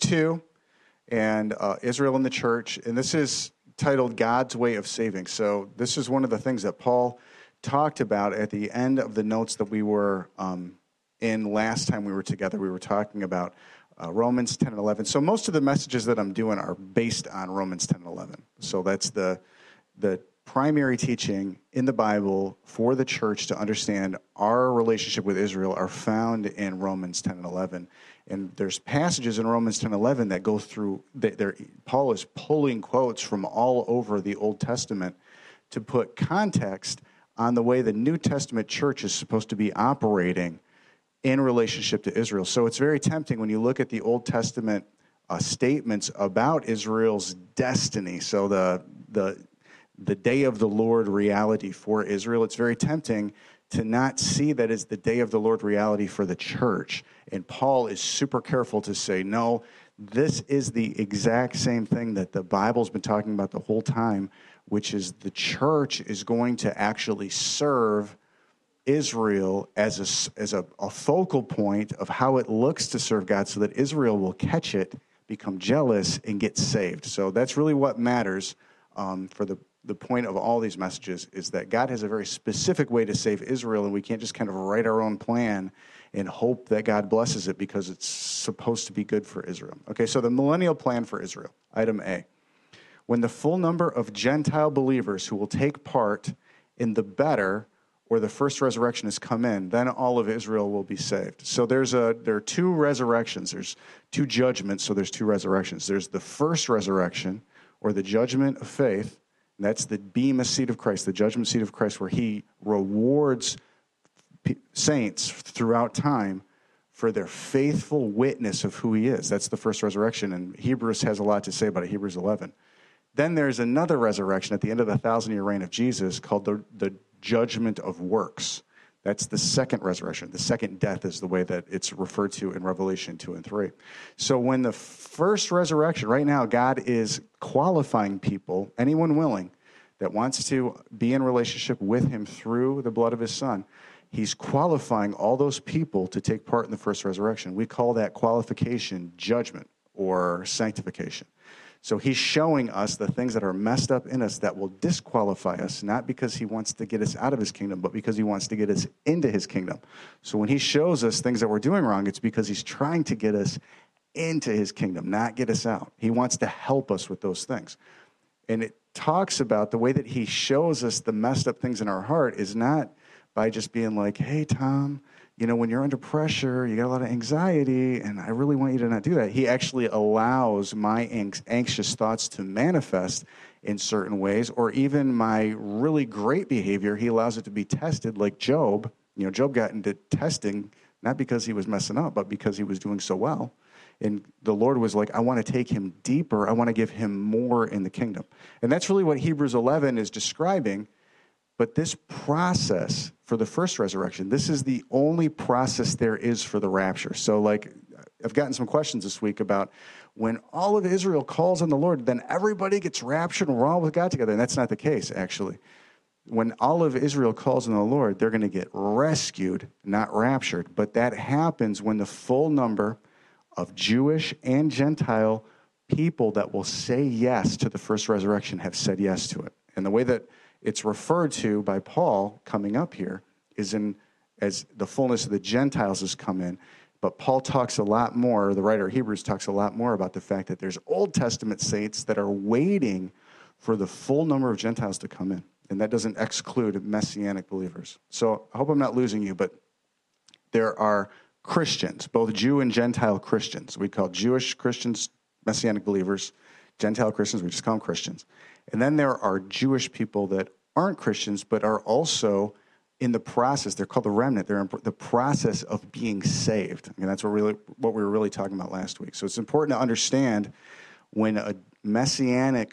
2, and Israel and the church. And this is titled God's Way of Saving. So this is one of the things that Paul talked about at the end of the notes that we were in last time we were together. We were talking about Romans 10 and 11. So most of the messages that I'm doing are based on Romans 10 and 11. So that's the primary teaching in the Bible for the church to understand our relationship with Israel are found in Romans 10 and 11. And there's passages in Romans 10 and 11 that go through, Paul is pulling quotes from all over the Old Testament to put context on the way the New Testament church is supposed to be operating in relationship to Israel. So it's very tempting when you look at the Old Testament statements about Israel's destiny. So the day of the Lord reality for Israel, it's very tempting to not see that as the day of the Lord reality for the church. And Paul is super careful to say, no, this is the exact same thing that the Bible's been talking about the whole time, which is the church is going to actually serve Israel as a focal point of how it looks to serve God so that Israel will catch it, become jealous, and get saved. So that's really what matters for the point of all these messages is that God has a very specific way to save Israel, and we can't just kind of write our own plan and hope that God blesses it because it's supposed to be good for Israel. Okay, so the millennial plan for Israel, item A. When the full number of Gentile believers who will take part in the better or the first resurrection has come in, then all of Israel will be saved. So there are two resurrections. There's two judgments, so there's two resurrections. There's the first resurrection, or the judgment of faith. And that's the bema seat of Christ, the judgment seat of Christ, where he rewards saints throughout time for their faithful witness of who he is. That's the first resurrection, and Hebrews has a lot to say about it, Hebrews 11. Then there's another resurrection at the end of the 1,000-year reign of Jesus called the judgment of works. That's the second resurrection. The second death is the way that it's referred to in Revelation 2 and 3. So when the first resurrection, right now, God is qualifying people, anyone willing, that wants to be in relationship with him through the blood of his son. He's qualifying all those people to take part in the first resurrection. We call that qualification judgment or sanctification. So he's showing us the things that are messed up in us that will disqualify us, not because he wants to get us out of his kingdom, but because he wants to get us into his kingdom. So when he shows us things that we're doing wrong, it's because he's trying to get us into his kingdom, not get us out. He wants to help us with those things. And it talks about the way that he shows us the messed up things in our heart is not by just being like, hey, Tom, when you're under pressure, you got a lot of anxiety, and I really want you to not do that. He actually allows my anxious thoughts to manifest in certain ways, or even my really great behavior, he allows it to be tested, like Job. Job got into testing, not because he was messing up, but because he was doing so well. And the Lord was like, I want to take him deeper. I want to give him more in the kingdom. And that's really what Hebrews 11 is describing. But this process for the first resurrection, this is the only process there is for the rapture. So I've gotten some questions this week about when all of Israel calls on the Lord, then everybody gets raptured and we're all with God together. And that's not the case, actually. When all of Israel calls on the Lord, they're going to get rescued, not raptured. But that happens when the full number of Jewish and Gentile people that will say yes to the first resurrection have said yes to it. And the way that it's referred to by Paul coming up here is as the fullness of the Gentiles has come in. But Paul talks a lot more, the writer of Hebrews talks a lot more about the fact that there's Old Testament saints that are waiting for the full number of Gentiles to come in. And that doesn't exclude Messianic believers. So I hope I'm not losing you, but there are Christians, both Jew and Gentile Christians. We call Jewish Christians Messianic believers. Gentile Christians, we just call them Christians. And then there are Jewish people that aren't Christians, but are also in the process. They're called the remnant. They're in the process of being saved. And that's what we were really talking about last week. So it's important to understand when a Messianic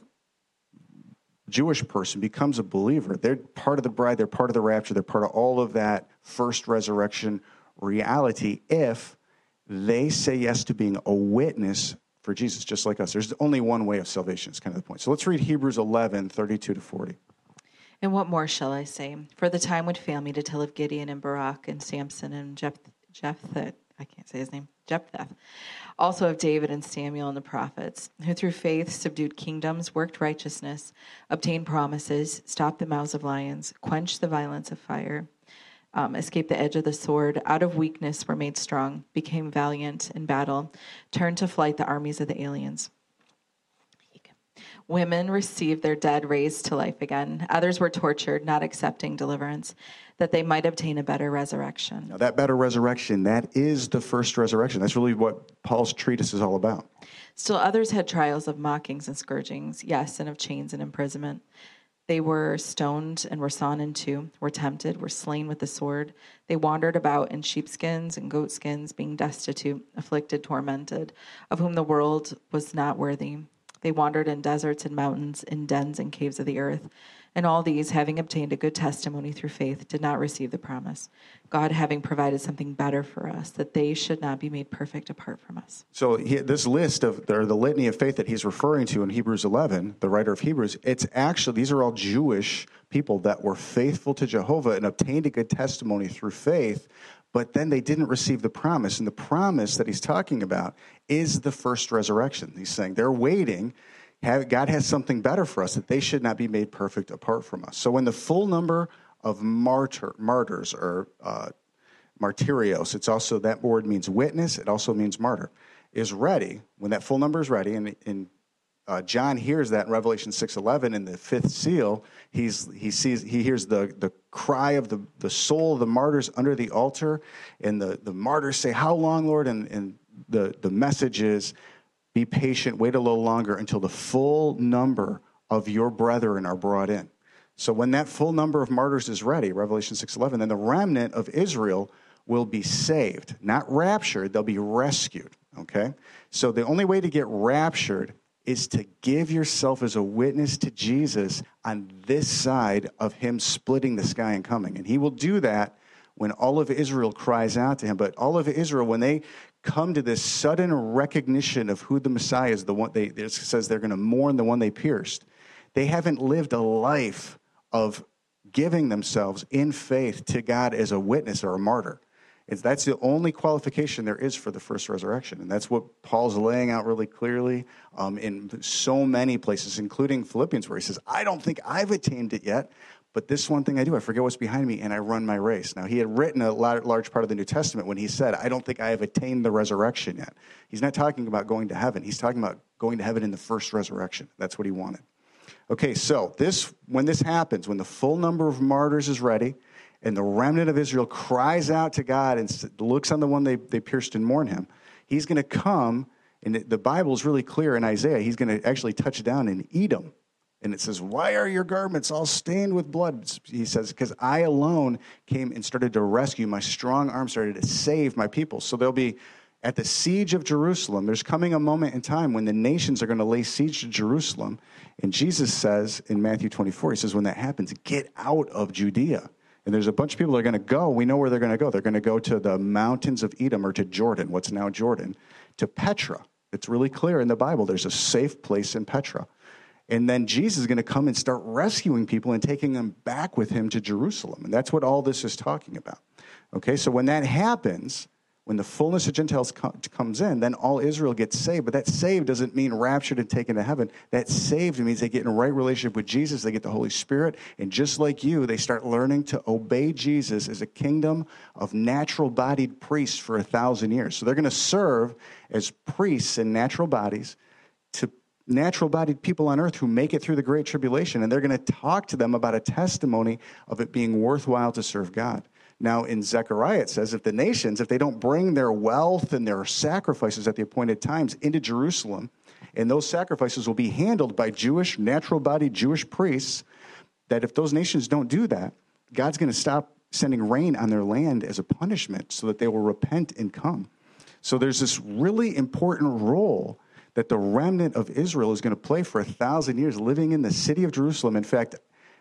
Jewish person becomes a believer, they're part of the bride, they're part of the rapture, they're part of all of that first resurrection reality if they say yes to being a witness for Jesus, just like us. There's only one way of salvation is kind of the point. So let's read Hebrews 11, 32 to 40. And what more shall I say? For the time would fail me to tell of Gideon and Barak and Samson and Jephthah I can't say his name, Jephthah, also of David and Samuel and the prophets, who through faith subdued kingdoms, worked righteousness, obtained promises, stopped the mouths of lions, quenched the violence of fire, escaped the edge of the sword, out of weakness were made strong, became valiant in battle, turned to flight the armies of the aliens. Women received their dead raised to life again. Others were tortured, not accepting deliverance, that they might obtain a better resurrection. Now, that better resurrection, that is the first resurrection. That's really what Paul's treatise is all about. Still others had trials of mockings and scourgings, yes, and of chains and imprisonment. They were stoned and were sawn in two, were tempted, were slain with the sword. They wandered about in sheepskins and goatskins, being destitute, afflicted, tormented, of whom the world was not worthy. They wandered in deserts and mountains, in dens and caves of the earth. And all these, having obtained a good testimony through faith, did not receive the promise, God having provided something better for us, that they should not be made perfect apart from us. So this list of, or the litany of faith that he's referring to in Hebrews 11, the writer of Hebrews, it's actually, these are all Jewish people that were faithful to Jehovah and obtained a good testimony through faith, but then they didn't receive the promise. And the promise that he's talking about is the first resurrection. He's saying they're waiting. God has something better for us, that they should not be made perfect apart from us. So when the full number of martyrs or martyrios, it's also, that word means witness, it also means martyr, is ready, when that full number is ready, and John hears that in Revelation 6:11 in the fifth seal, he hears the cry of the soul of the martyrs under the altar, and the martyrs say, "How long, Lord?" And the message is, be patient, wait a little longer until the full number of your brethren are brought in. So when that full number of martyrs is ready, Revelation 6:11, then the remnant of Israel will be saved. Not raptured, they'll be rescued, okay? So the only way to get raptured is to give yourself as a witness to Jesus on this side of him splitting the sky and coming. And he will do that when all of Israel cries out to him. But all of Israel, when they come to this sudden recognition of who the Messiah is, it says they're going to mourn the one they pierced. They haven't lived a life of giving themselves in faith to God as a witness or a martyr. That's the only qualification there is for the first resurrection. And that's what Paul's laying out really clearly in so many places, including Philippians, where he says, I don't think I've attained it yet, but this one thing I do, I forget what's behind me, and I run my race. Now, he had written a large part of the New Testament when he said, I don't think I have attained the resurrection yet. He's not talking about going to heaven. He's talking about going to heaven in the first resurrection. That's what he wanted. Okay, so when this happens, when the full number of martyrs is ready, and the remnant of Israel cries out to God and looks on the one they pierced and mourn him, he's going to come, and the Bible is really clear in Isaiah, he's going to actually touch down in Edom. And it says, why are your garments all stained with blood? He says, because I alone came and started to rescue. My strong arm started to save my people. So they'll be at the siege of Jerusalem. There's coming a moment in time when the nations are going to lay siege to Jerusalem. And Jesus says in Matthew 24, he says, when that happens, get out of Judea. And there's a bunch of people that are going to go. We know where they're going to go. They're going to go to the mountains of Edom, or to Jordan, what's now Jordan, to Petra. It's really clear in the Bible. There's a safe place in Petra. And then Jesus is going to come and start rescuing people and taking them back with him to Jerusalem. And that's what all this is talking about. Okay, so when that happens, when the fullness of Gentiles comes in, then all Israel gets saved. But that saved doesn't mean raptured and taken to heaven. That saved means they get in a right relationship with Jesus. They get the Holy Spirit. And just like you, they start learning to obey Jesus as a kingdom of natural-bodied priests for 1,000 years. So they're going to serve as priests in natural bodies to natural-bodied people on earth who make it through the Great Tribulation, and they're going to talk to them about a testimony of it being worthwhile to serve God. Now, in Zechariah, it says if the nations, if they don't bring their wealth and their sacrifices at the appointed times into Jerusalem, and those sacrifices will be handled by Jewish, natural-bodied Jewish priests, that if those nations don't do that, God's going to stop sending rain on their land as a punishment so that they will repent and come. So there's this really important role that the remnant of Israel is going to play for 1,000 years living in the city of Jerusalem. In fact,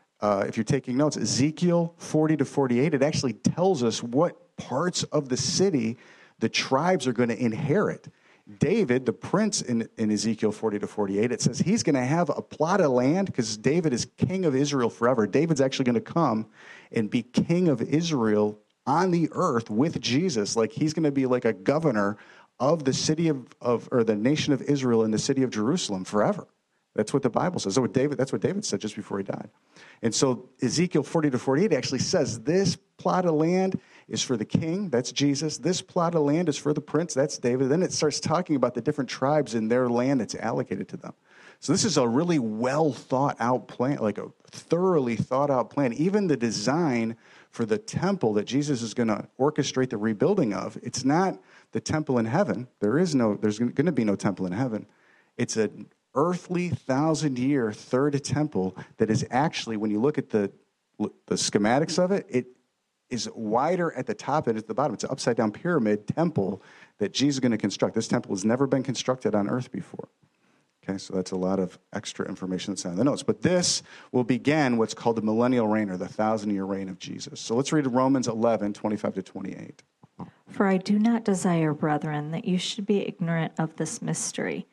if you're taking notes, Ezekiel 40 to 48, it actually tells us what parts of the city the tribes are going to inherit. David, the prince in Ezekiel 40 to 48, it says he's going to have a plot of land because David is king of Israel forever. David's actually going to come and be king of Israel on the earth with Jesus. Like he's going to be like a governor of the city or the nation of Israel in the city of Jerusalem forever. That's what the Bible says. That's what David said just before he died. And so Ezekiel 40 to 48 actually says this plot of land is for the king, that's Jesus. This plot of land is for the prince, that's David. Then it starts talking about the different tribes in their land that's allocated to them. So this is a really well thought out plan, like a thoroughly thought out plan. Even the design for the temple that Jesus is going to orchestrate the rebuilding of, it's not the temple in heaven. There's going to be no temple in heaven. It's an earthly 1,000-year third temple that is actually, when you look at the schematics of it, it is wider at the top and at the bottom. It's an upside-down pyramid temple that Jesus is going to construct. This temple has never been constructed on earth before. Okay, so that's a lot of extra information that's on the notes. But this will begin what's called the millennial reign, or the 1,000-year reign of Jesus. So let's read Romans 11, 25 to 28. For I do not desire, brethren, that you should be ignorant of this mystery,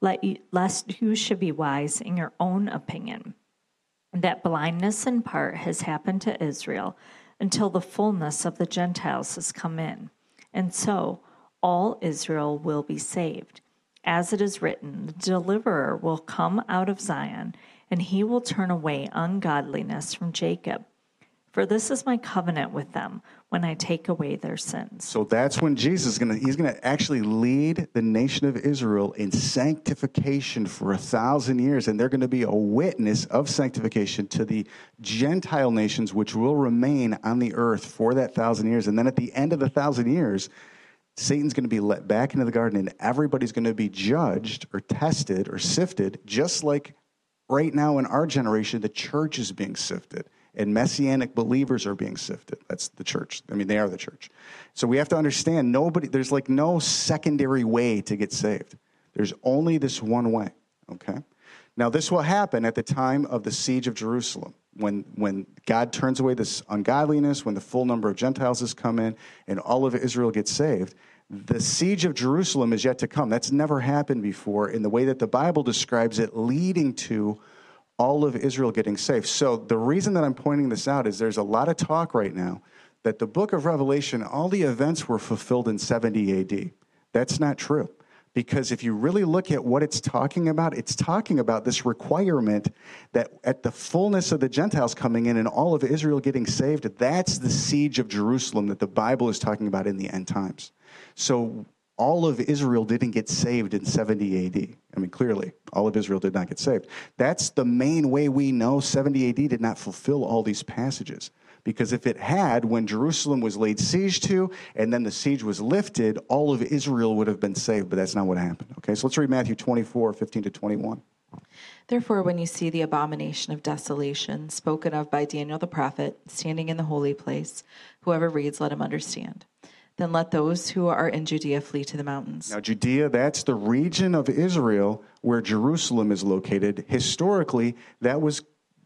lest you should be wise in your own opinion, that blindness in part has happened to Israel until the fullness of the Gentiles has come in. And so all Israel will be saved. As it is written, the deliverer will come out of Zion, and he will turn away ungodliness from Jacob. For this is my covenant with them when I take away their sins. So that's when Jesus he's going to actually lead the nation of Israel in sanctification for 1,000 years. And they're going to be a witness of sanctification to the Gentile nations, which will remain on the earth for that 1,000 years. And then at the end of the 1,000 years, Satan's going to be let back into the garden, and everybody's going to be judged or tested or sifted, just like right now in our generation, the church is being sifted. And Messianic believers are being sifted. That's the church. I mean, they are the church. So we have to understand there's like no secondary way to get saved. There's only this one way, okay? Now, this will happen at the time of the siege of Jerusalem, when God turns away this ungodliness, when the full number of Gentiles has come in, and all of Israel gets saved. The siege of Jerusalem is yet to come. That's never happened before in the way that the Bible describes it, leading to all of Israel getting saved. So the reason that I'm pointing this out is there's a lot of talk right now that the book of Revelation, all the events were fulfilled in 70 AD. That's not true. Because if you really look at what it's talking about this requirement that at the fullness of the Gentiles coming in and all of Israel getting saved, that's the siege of Jerusalem that the Bible is talking about in the end times. So all of Israel didn't get saved in 70 AD. I mean, clearly, all of Israel did not get saved. That's the main way we know 70 AD did not fulfill all these passages. Because if it had, when Jerusalem was laid siege to, and then the siege was lifted, all of Israel would have been saved, but that's not what happened. Okay, so let's read Matthew 24, 15 to 21. Therefore, when you see the abomination of desolation spoken of by Daniel the prophet standing in the holy place, whoever reads, let him understand. Then let those who are in Judea flee to the mountains. Now, Judea, that's the region of Israel where Jerusalem is located. Historically, that was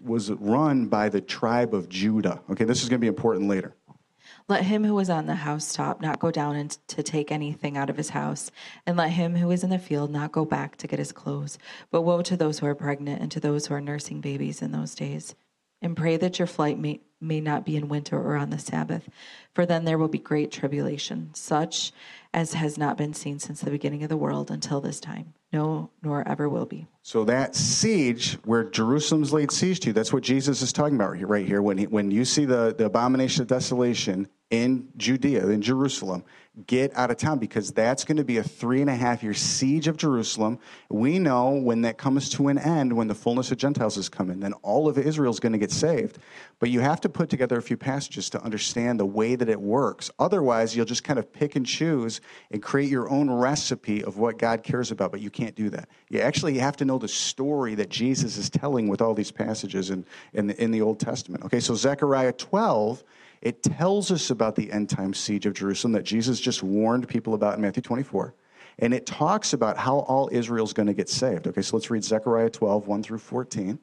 run by the tribe of Judah. Okay, this is going to be important later. Let him who is on the housetop not go down to take anything out of his house, and let him who is in the field not go back to get his clothes. But woe to those who are pregnant and to those who are nursing babies in those days. And pray that your flight may not be in winter or on the Sabbath, for then there will be great tribulation, such as has not been seen since the beginning of the world until this time. No, nor ever will be. So that siege where Jerusalem's laid siege to, that's what Jesus is talking about right here. When you see the abomination of desolation in Judea, in Jerusalem, get out of town, because that's going to be a 3.5-year siege of Jerusalem. We know when that comes to an end, when the fullness of Gentiles has come in, then all of Israel is going to get saved. But you have to put together a few passages to understand the way that it works. Otherwise, you'll just kind of pick and choose and create your own recipe of what God cares about, but you can't do that. You actually have to know the story that Jesus is telling with all these passages in the Old Testament. Okay, so Zechariah 12, it tells us about the end-time siege of Jerusalem that Jesus just warned people about in Matthew 24. And it talks about how all Israel's going to get saved. Okay, so let's read Zechariah 12, 1 through 14.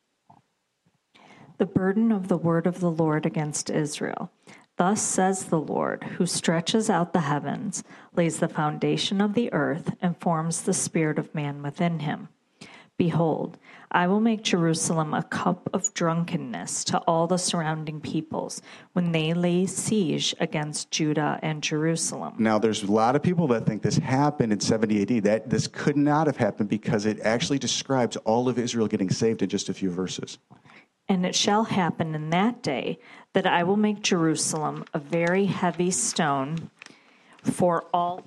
The burden of the word of the Lord against Israel. Thus says the Lord, who stretches out the heavens, lays the foundation of the earth, and forms the spirit of man within him. Behold, I will make Jerusalem a cup of drunkenness to all the surrounding peoples when they lay siege against Judah and Jerusalem. Now, there's a lot of people that think this happened in 70 AD. That this could not have happened because it actually describes all of Israel getting saved in just a few verses. And it shall happen in that day that I will make Jerusalem a very heavy stone for all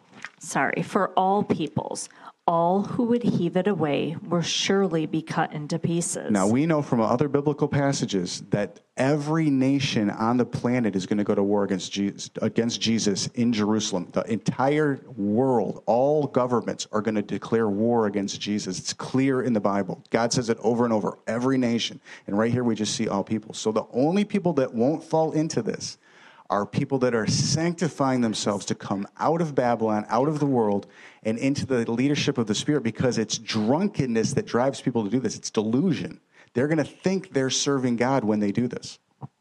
peoples. All who would heave it away will surely be cut into pieces. Now, we know from other biblical passages that every nation on the planet is going to go to war against Jesus in Jerusalem. The entire world, all governments are going to declare war against Jesus. It's clear in the Bible. God says it over and over, every nation. And right here we just see all people. So the only people that won't fall into this are people that are sanctifying themselves to come out of Babylon, out of the world, and into the leadership of the Spirit, because it's drunkenness that drives people to do this. It's delusion. They're going to think they're serving God when they do this.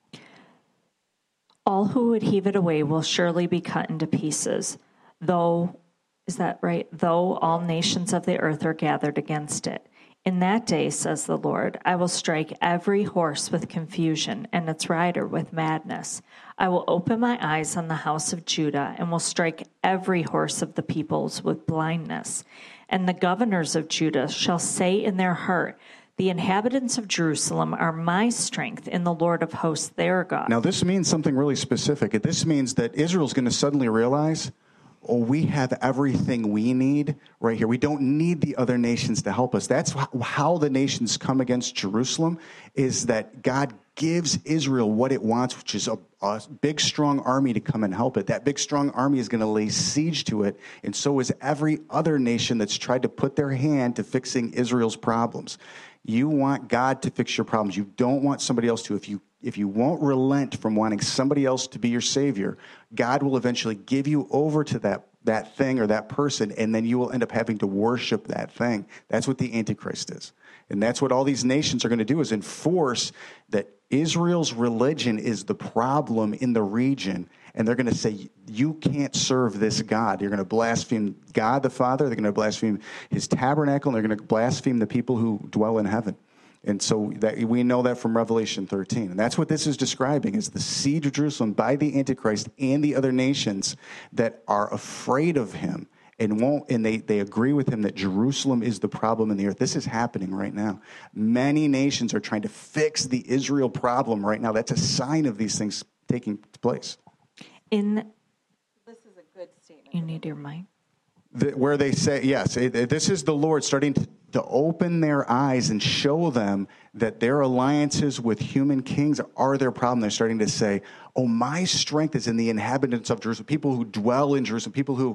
All who would heave it away will surely be cut into pieces, though, is that right? Though all nations of the earth are gathered against it. In that day, says the Lord, I will strike every horse with confusion and its rider with madness. I will open my eyes on the house of Judah and will strike every horse of the peoples with blindness. And the governors of Judah shall say in their heart, the inhabitants of Jerusalem are my strength in the Lord of hosts their God. Now, this means something really specific. This means that Israel's going to suddenly realize, oh, we have everything we need right here. We don't need the other nations to help us. That's how the nations come against Jerusalem, is that God gives Israel what it wants, which is a big, strong army to come and help it. That big, strong army is going to lay siege to it, and so is every other nation that's tried to put their hand to fixing Israel's problems. You want God to fix your problems. You don't want somebody else to. If you won't relent from wanting somebody else to be your savior, God will eventually give you over to that thing or that person, and then you will end up having to worship that thing. That's what the Antichrist is. And that's what all these nations are going to do, is enforce that Israel's religion is the problem in the region. And they're going to say, you can't serve this God. You're going to blaspheme God the Father. They're going to blaspheme his tabernacle. And they're going to blaspheme the people who dwell in heaven. And so that we know that from Revelation 13. And that's what this is describing, is the siege of Jerusalem by the Antichrist and the other nations that are afraid of him and they agree with him that Jerusalem is the problem in the earth. This is happening right now. Many nations are trying to fix the Israel problem right now. That's a sign of these things taking place. This is a good statement. You need your mic. Where they say, yes, this is the Lord starting to open their eyes and show them that their alliances with human kings are their problem. They're starting to say, oh, my strength is in the inhabitants of Jerusalem, people who dwell in Jerusalem, people who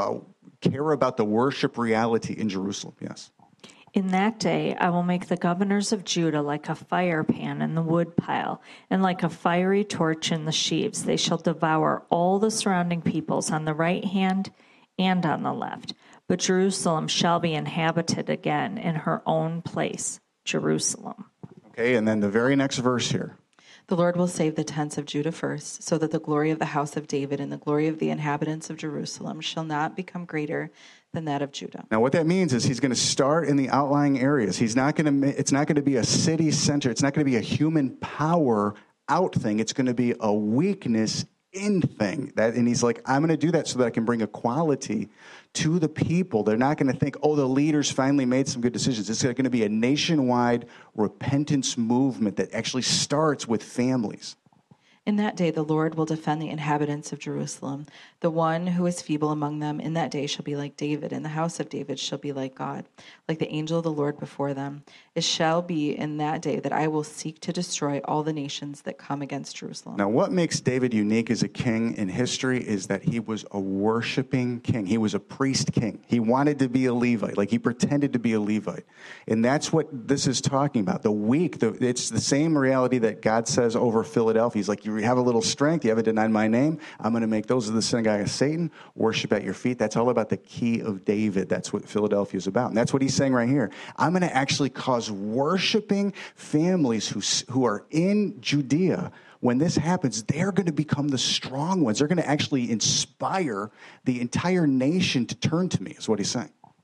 care about the worship reality in Jerusalem. Yes. In that day, I will make the governors of Judah like a fire pan in the wood pile, and like a fiery torch in the sheaves. They shall devour all the surrounding peoples on the right hand and on the left. But Jerusalem shall be inhabited again in her own place, Jerusalem. Okay, and then the very next verse here. The Lord will save the tents of Judah first, so that the glory of the house of David and the glory of the inhabitants of Jerusalem shall not become greater than that of Judah. Now, what that means is he's going to start in the outlying areas. It's not going to be a city center. It's not going to be a human power out thing. It's going to be a weakness in thing. And he's like, I'm going to do that so that I can bring equality to the people. They're not going to think, oh, the leaders finally made some good decisions. It's going to be a nationwide repentance movement that actually starts with families. In that day, the Lord will defend the inhabitants of Jerusalem. The one who is feeble among them in that day shall be like David, and the house of David shall be like God, like the angel of the Lord before them. It shall be in that day that I will seek to destroy all the nations that come against Jerusalem. Now, what makes David unique as a king in history is that he was a worshiping king. He was a priest king. He wanted to be a Levite, like he pretended to be a Levite. And that's what this is talking about. The weak, it's the same reality that God says over Philadelphia. He's like, you have a little strength. You haven't denied my name. I'm going to make those of the synagogue of Satan worship at your feet. That's all about the key of David. That's what Philadelphia is about. And that's what he's saying right here. I'm going to actually cause worshiping families who are in Judea. When this happens, they're going to become the strong ones. They're going to actually inspire the entire nation to turn to me, is what he's saying.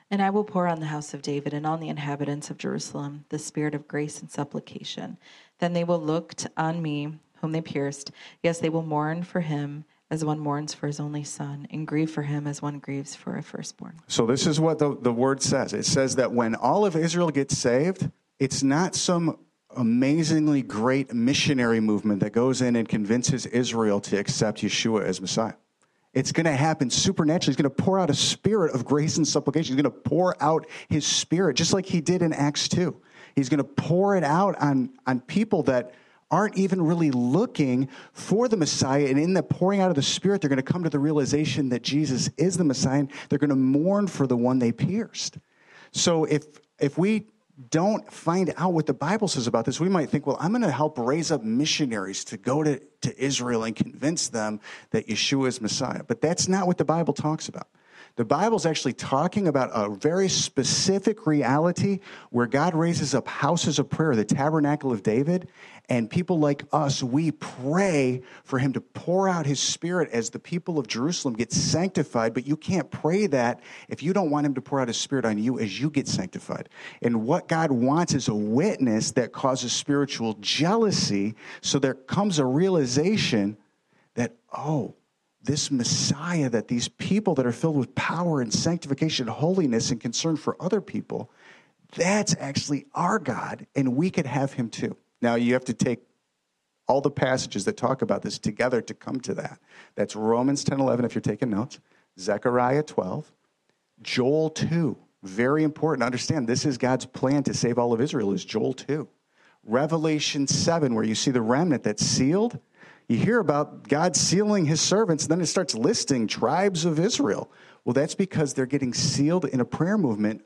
And I will pour on the house of David and on the inhabitants of Jerusalem the spirit of grace and supplication. Then they will look on me, whom they pierced. Yes, they will mourn for him as one mourns for his only son, and grieve for him as one grieves for a firstborn. So this is what the word says. It says that when all of Israel gets saved, it's not some amazingly great missionary movement that goes in and convinces Israel to accept Yeshua as Messiah. It's going to happen supernaturally. He's going to pour out a spirit of grace and supplication. He's going to pour out his spirit, just like he did in Acts 2. He's going to pour it out on people that aren't even really looking for the Messiah. And in the pouring out of the Spirit, they're going to come to the realization that Jesus is the Messiah. And they're going to mourn for the one they pierced. So if we don't find out what the Bible says about this, we might think, well, I'm going to help raise up missionaries to go to Israel and convince them that Yeshua is Messiah. But that's not what the Bible talks about. The Bible's actually talking about a very specific reality where God raises up houses of prayer, the tabernacle of David, and people like us, we pray for him to pour out his spirit as the people of Jerusalem get sanctified, but you can't pray that if you don't want him to pour out his spirit on you as you get sanctified. And what God wants is a witness that causes spiritual jealousy, so there comes a realization that, oh, this Messiah, that these people that are filled with power and sanctification, holiness, and concern for other people, that's actually our God, and we could have him too. Now, you have to take all the passages that talk about this together to come to that. That's Romans 10:11, if you're taking notes, Zechariah 12, Joel 2. Very important to understand. This is God's plan to save all of Israel, is Joel 2. Revelation 7, where you see the remnant that's sealed. You hear about God sealing his servants, and then it starts listing tribes of Israel. Well, that's because they're getting sealed in a prayer movement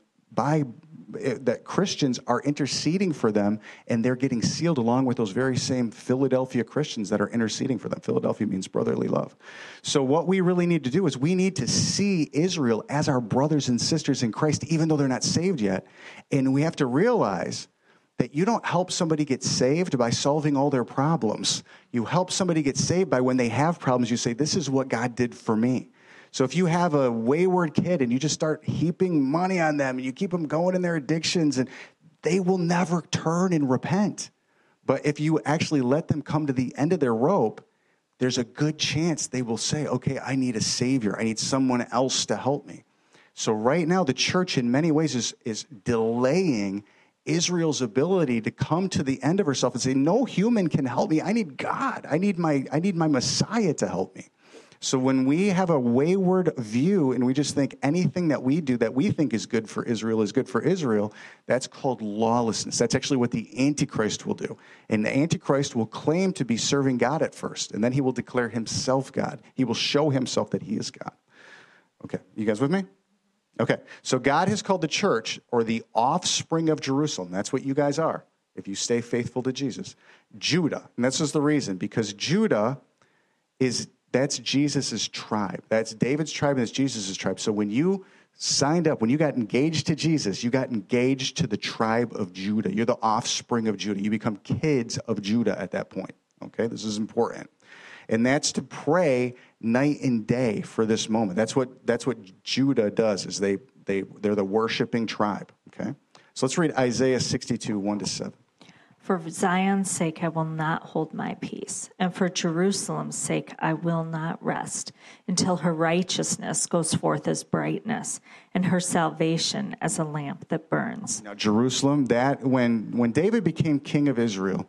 that Christians are interceding for them, and they're getting sealed along with those very same Philadelphia Christians that are interceding for them. Philadelphia means brotherly love. So what we really need to do is we need to see Israel as our brothers and sisters in Christ, even though they're not saved yet. And we have to realize that you don't help somebody get saved by solving all their problems. You help somebody get saved by when they have problems, you say, this is what God did for me. So if you have a wayward kid and you just start heaping money on them and you keep them going in their addictions, and they will never turn and repent. But if you actually let them come to the end of their rope, there's a good chance they will say, okay, I need a savior. I need someone else to help me. So right now, the church in many ways is delaying Israel's ability to come to the end of herself and say, no human can help me. I need God. I need my Messiah to help me. So when we have a wayward view and we just think anything that we do that we think is good for Israel, that's called lawlessness. That's actually what the Antichrist will do. And the Antichrist will claim to be serving God at first, and then he will declare himself God. He will show himself that he is God. Okay, you guys with me? Okay, so God has called the church, or the offspring of Jerusalem. That's what you guys are, if you stay faithful to Jesus. Judah, and this is the reason, because Judah that's Jesus' tribe. That's David's tribe, and that's Jesus' tribe. So when you signed up, when you got engaged to Jesus, you got engaged to the tribe of Judah. You're the offspring of Judah. You become kids of Judah at that point. Okay, this is important. And that's to pray night and day for this moment. That's what Judah does, is they're the worshiping tribe. Okay? So let's read Isaiah 62, 1-7. For Zion's sake, I will not hold my peace, and for Jerusalem's sake, I will not rest until her righteousness goes forth as brightness, and her salvation as a lamp that burns. Now, Jerusalem, that when David became king of Israel,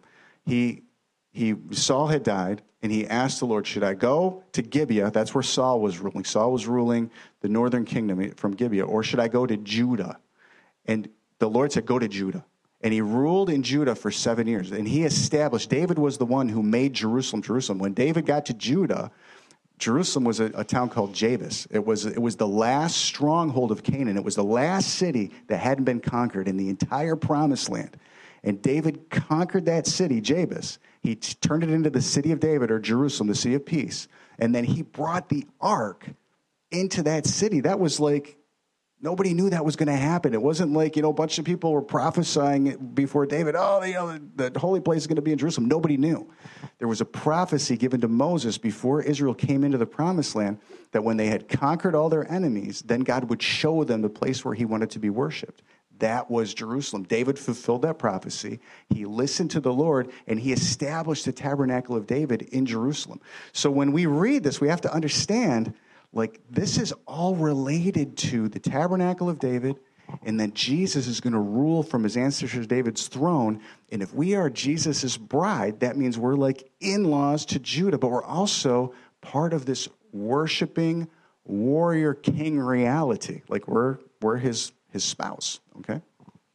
Saul had died, and he asked the Lord, should I go to Gibeah? That's where Saul was ruling. Saul was ruling the northern kingdom from Gibeah, or should I go to Judah? And the Lord said, go to Judah. And he ruled in Judah for 7 years. And he established, David was the one who made Jerusalem. When David got to Judah, Jerusalem was a town called Jabes. It was the last stronghold of Canaan. It was the last city that hadn't been conquered in the entire promised land. And David conquered that city, Jabes. He turned it into the city of David, or Jerusalem, the city of peace. And then he brought the ark into that city. That was like Nobody knew that was going to happen. It wasn't like, a bunch of people were prophesying before David, the holy place is going to be in Jerusalem. Nobody knew. There was a prophecy given to Moses before Israel came into the promised land that when they had conquered all their enemies, then God would show them the place where he wanted to be worshiped. That was Jerusalem. David fulfilled that prophecy. He listened to the Lord, and he established the tabernacle of David in Jerusalem. So when we read this, we have to understand, this is all related to the tabernacle of David, and then Jesus is going to rule from his ancestor David's throne. And if we are Jesus' bride, that means we're like in-laws to Judah, but we're also part of this worshiping warrior king reality. Like we're his spouse, okay?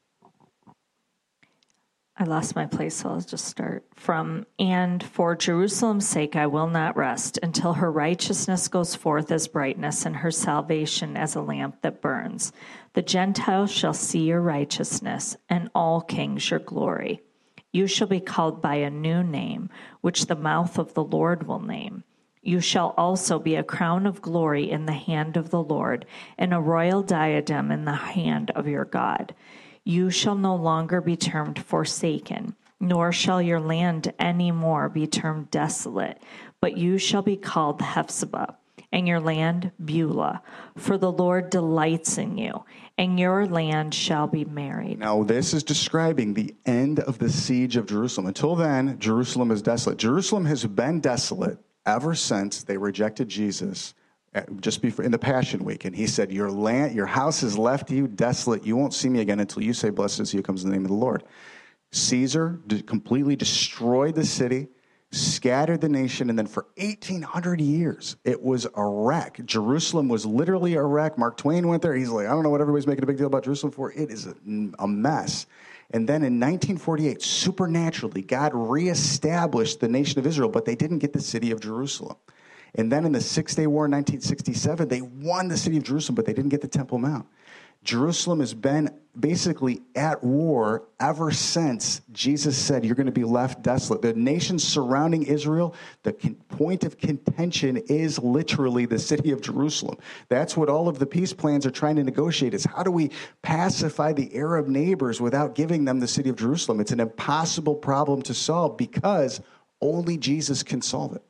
I lost my place, so I'll just start from, and for Jerusalem's sake I will not rest until her righteousness goes forth as brightness and her salvation as a lamp that burns. The Gentiles shall see your righteousness, and all kings your glory. You shall be called by a new name, which the mouth of the Lord will name. You shall also be a crown of glory in the hand of the Lord, and a royal diadem in the hand of your God. You shall no longer be termed forsaken, nor shall your land any more be termed desolate, but you shall be called Hephzibah, and your land Beulah, for the Lord delights in you, and your land shall be married. Now, this is describing the end of the siege of Jerusalem. Until then, Jerusalem is desolate. Jerusalem has been desolate ever since they rejected Jesus just before in the Passion Week. And he said, your house is left you desolate. You won't see me again until you say, blessed is he who comes in the name of the Lord. Caesar completely destroyed the city, scattered the nation, and then for 1,800 years, it was a wreck. Jerusalem was literally a wreck. Mark Twain went there. He's like, I don't know what everybody's making a big deal about Jerusalem for. It is a mess. And then in 1948, supernaturally, God reestablished the nation of Israel, but they didn't get the city of Jerusalem. And then in the Six-Day War in 1967, they won the city of Jerusalem, but they didn't get the Temple Mount. Jerusalem has been basically at war ever since Jesus said, you're going to be left desolate. The nations surrounding Israel, the point of contention is literally the city of Jerusalem. That's what all of the peace plans are trying to negotiate is how do we pacify the Arab neighbors without giving them the city of Jerusalem? It's an impossible problem to solve because only Jesus can solve it.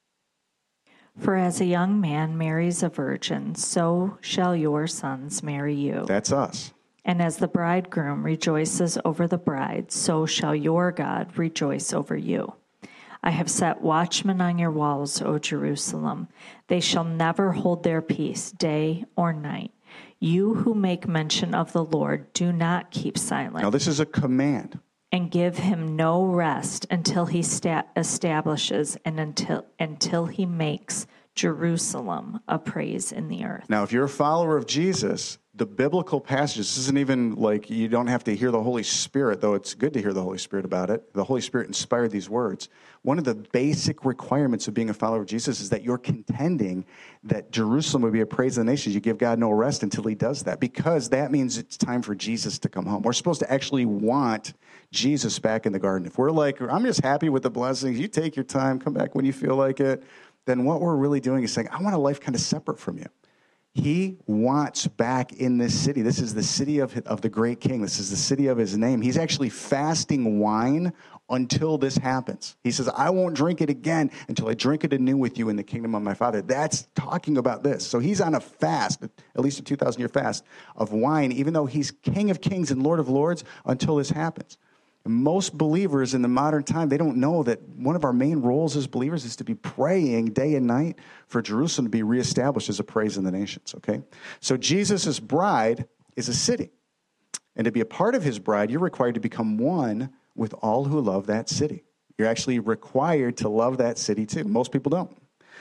For as a young man marries a virgin, so shall your sons marry you. That's us. And as the bridegroom rejoices over the bride, so shall your God rejoice over you. I have set watchmen on your walls, O Jerusalem. They shall never hold their peace, day or night. You who make mention of the Lord, do not keep silent. Now, this is a command. And give him no rest until he establishes and until he makes Jerusalem a praise in the earth. Now, if you're a follower of Jesus, the biblical passages, this isn't even like you don't have to hear the Holy Spirit, though it's good to hear the Holy Spirit about it. The Holy Spirit inspired these words. One of the basic requirements of being a follower of Jesus is that you're contending that Jerusalem would be a praise of the nations. You give God no rest until he does that, because that means it's time for Jesus to come home. We're supposed to actually want Jesus back in the garden. If we're like, I'm just happy with the blessings, you take your time, come back when you feel like it, then what we're really doing is saying, I want a life kind of separate from you. He wants back in this city. This is the city of the great king. This is the city of his name. He's actually fasting wine until this happens. He says, I won't drink it again until I drink it anew with you in the kingdom of my Father. That's talking about this. So he's on a fast, at least a 2,000-year fast of wine, even though he's King of kings and Lord of lords until this happens. Most believers in the modern time, they don't know that one of our main roles as believers is to be praying day and night for Jerusalem to be reestablished as a praise in the nations, okay? So Jesus' bride is a city. And to be a part of his bride, you're required to become one with all who love that city. You're actually required to love that city too. Most people don't.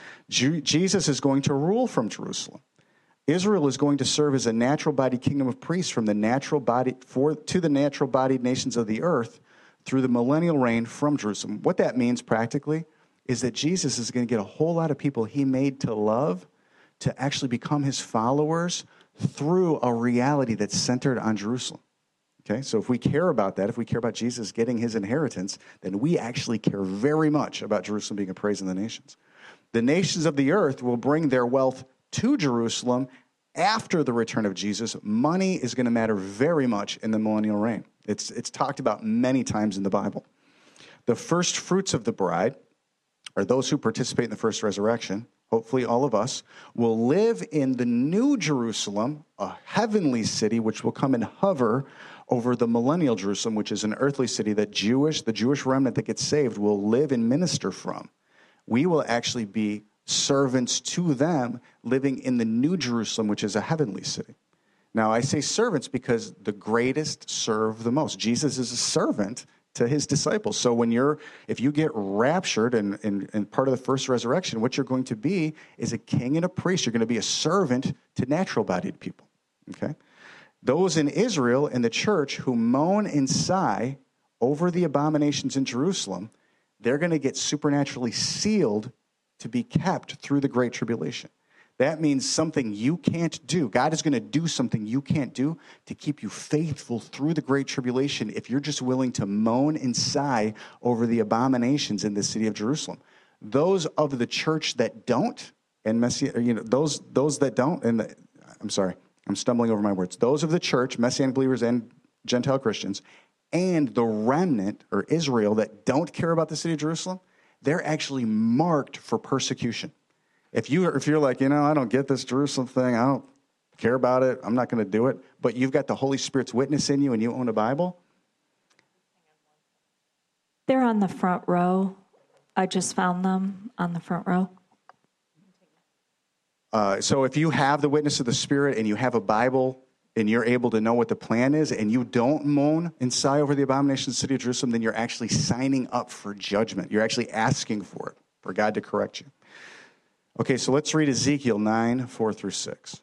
Jesus is going to rule from Jerusalem. Israel is going to serve as a natural-bodied kingdom of priests from the natural body to the natural-bodied nations of the earth through the millennial reign from Jerusalem. What that means practically is that Jesus is going to get a whole lot of people he made to love to actually become his followers through a reality that's centered on Jerusalem. Okay, so if we care about that, if we care about Jesus getting his inheritance, then we actually care very much about Jerusalem being a praise in the nations. The nations of the earth will bring their wealth to Jerusalem after the return of Jesus, money is going to matter very much in the millennial reign. It's talked about many times in the Bible. The first fruits of the bride are those who participate in the first resurrection. Hopefully all of us will live in the new Jerusalem, a heavenly city, which will come and hover over the millennial Jerusalem, which is an earthly city that the Jewish remnant that gets saved will live and minister from. We will actually be servants to them living in the new Jerusalem, which is a heavenly city. Now, I say servants because the greatest serve the most. Jesus is a servant to his disciples. So if you get raptured and part of the first resurrection, what you're going to be is a king and a priest. You're going to be a servant to natural-bodied people, okay? Those in Israel and the church who moan and sigh over the abominations in Jerusalem, they're going to get supernaturally sealed to be kept through the Great Tribulation. That means something you can't do. God is going to do something you can't do to keep you faithful through the Great Tribulation if you're just willing to moan and sigh over the abominations in the city of Jerusalem. Those of the church that don't, and those that don't, I'm stumbling over my words. Those of the church, Messianic believers and Gentile Christians, and the remnant, or Israel, that don't care about the city of Jerusalem, they're actually marked for persecution. If you're like, I don't get this Jerusalem thing, I don't care about it, I'm not going to do it, but you've got the Holy Spirit's witness in you and you own a Bible. They're on the front row. I just found them on the front row. So if you have the witness of the Spirit and you have a Bible and you're able to know what the plan is and you don't moan and sigh over the abomination of the city of Jerusalem, then you're actually signing up for judgment. You're actually asking for it, for God to correct you. Okay, so let's read Ezekiel 9, 4 through 6.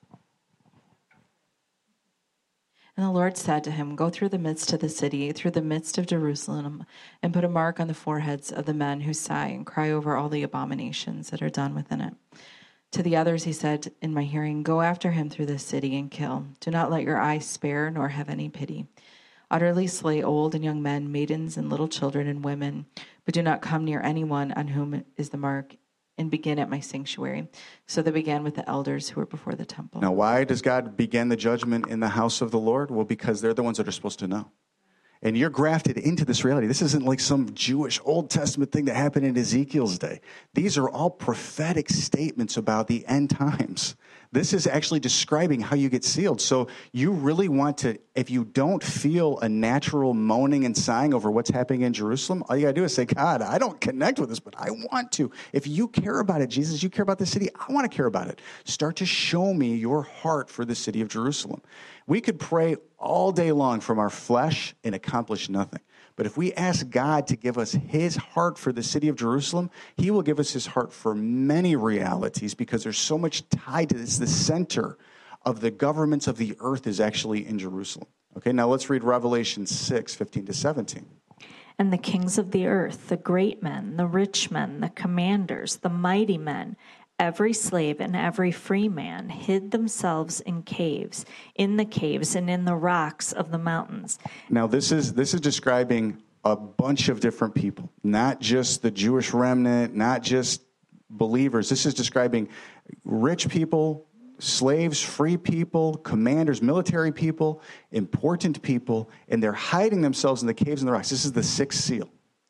And the Lord said to him, "Go through the midst of the city, through the midst of Jerusalem, and put a mark on the foreheads of the men who sigh and cry over all the abominations that are done within it." To the others he said in my hearing, "Go after him through the city and kill. Do not let your eyes spare, nor have any pity. Utterly slay old and young men, maidens and little children and women, but do not come near anyone on whom is the mark, and begin at my sanctuary." So they began with the elders who were before the temple. Now, why does God begin the judgment in the house of the Lord? Well, because they're the ones that are supposed to know. And you're grafted into this reality. This isn't like some Jewish Old Testament thing that happened in Ezekiel's day. These are all prophetic statements about the end times. This is actually describing how you get sealed. So you really want to, if you don't feel a natural moaning and sighing over what's happening in Jerusalem, all you got to do is say, "God, I don't connect with this, but I want to." If you care about it, Jesus, you care about the city, I want to care about it. Start to show me your heart for the city of Jerusalem. We could pray all day long from our flesh and accomplish nothing. But if we ask God to give us his heart for the city of Jerusalem, he will give us his heart for many realities because there's so much tied to this. The center of the governments of the earth is actually in Jerusalem. Okay, now let's read Revelation 6, 15 to 17. And the kings of the earth, the great men, the rich men, the commanders, the mighty men, every slave and every free man hid themselves in the caves and in the rocks of the mountains. Now, this is describing a bunch of different people, not just the Jewish remnant, not just believers. This is describing rich people, slaves, free people, commanders, military people, important people, and they're hiding themselves in the caves and the rocks. This is the sixth seal.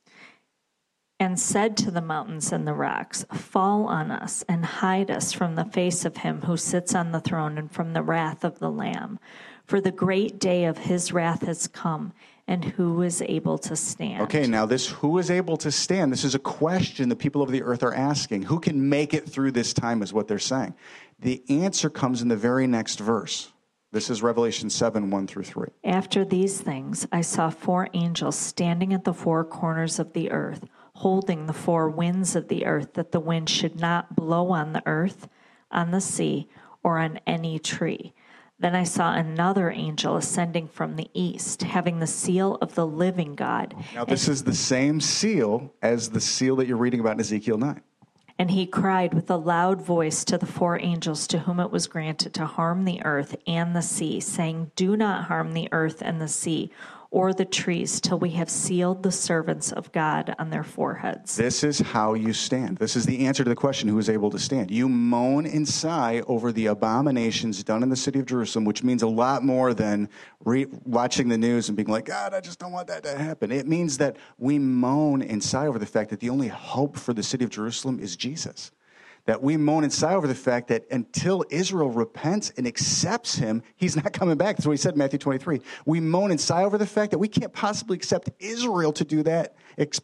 And said to the mountains and the rocks, "Fall on us and hide us from the face of him who sits on the throne and from the wrath of the Lamb. For the great day of his wrath has come, and who is able to stand?" Okay, now this who is able to stand, this is a question the people of the earth are asking. Who can make it through this time is what they're saying. The answer comes in the very next verse. This is Revelation 7, 1 through 3. After these things, I saw 4 angels standing at the 4 corners of the earth, holding the 4 winds of the earth, that the wind should not blow on the earth, on the sea, or on any tree. Then I saw another angel ascending from the east, having the seal of the living God. Now, this is the same seal as the seal that you're reading about in Ezekiel 9. And he cried with a loud voice to the 4 angels to whom it was granted to harm the earth and the sea, saying, "Do not harm the earth and the sea, or the trees till we have sealed the servants of God on their foreheads. This is how you stand. This is the answer to the question, who is able to stand. You moan and sigh over the abominations done in the city of Jerusalem, which means a lot more than watching the news and being like, God, I just don't want that to happen. It means that we moan and sigh over the fact that the only hope for the city of Jerusalem is Jesus. That we moan and sigh over the fact that until Israel repents and accepts him, he's not coming back. That's what he said in Matthew 23. We moan and sigh over the fact that we can't possibly expect Israel to do that,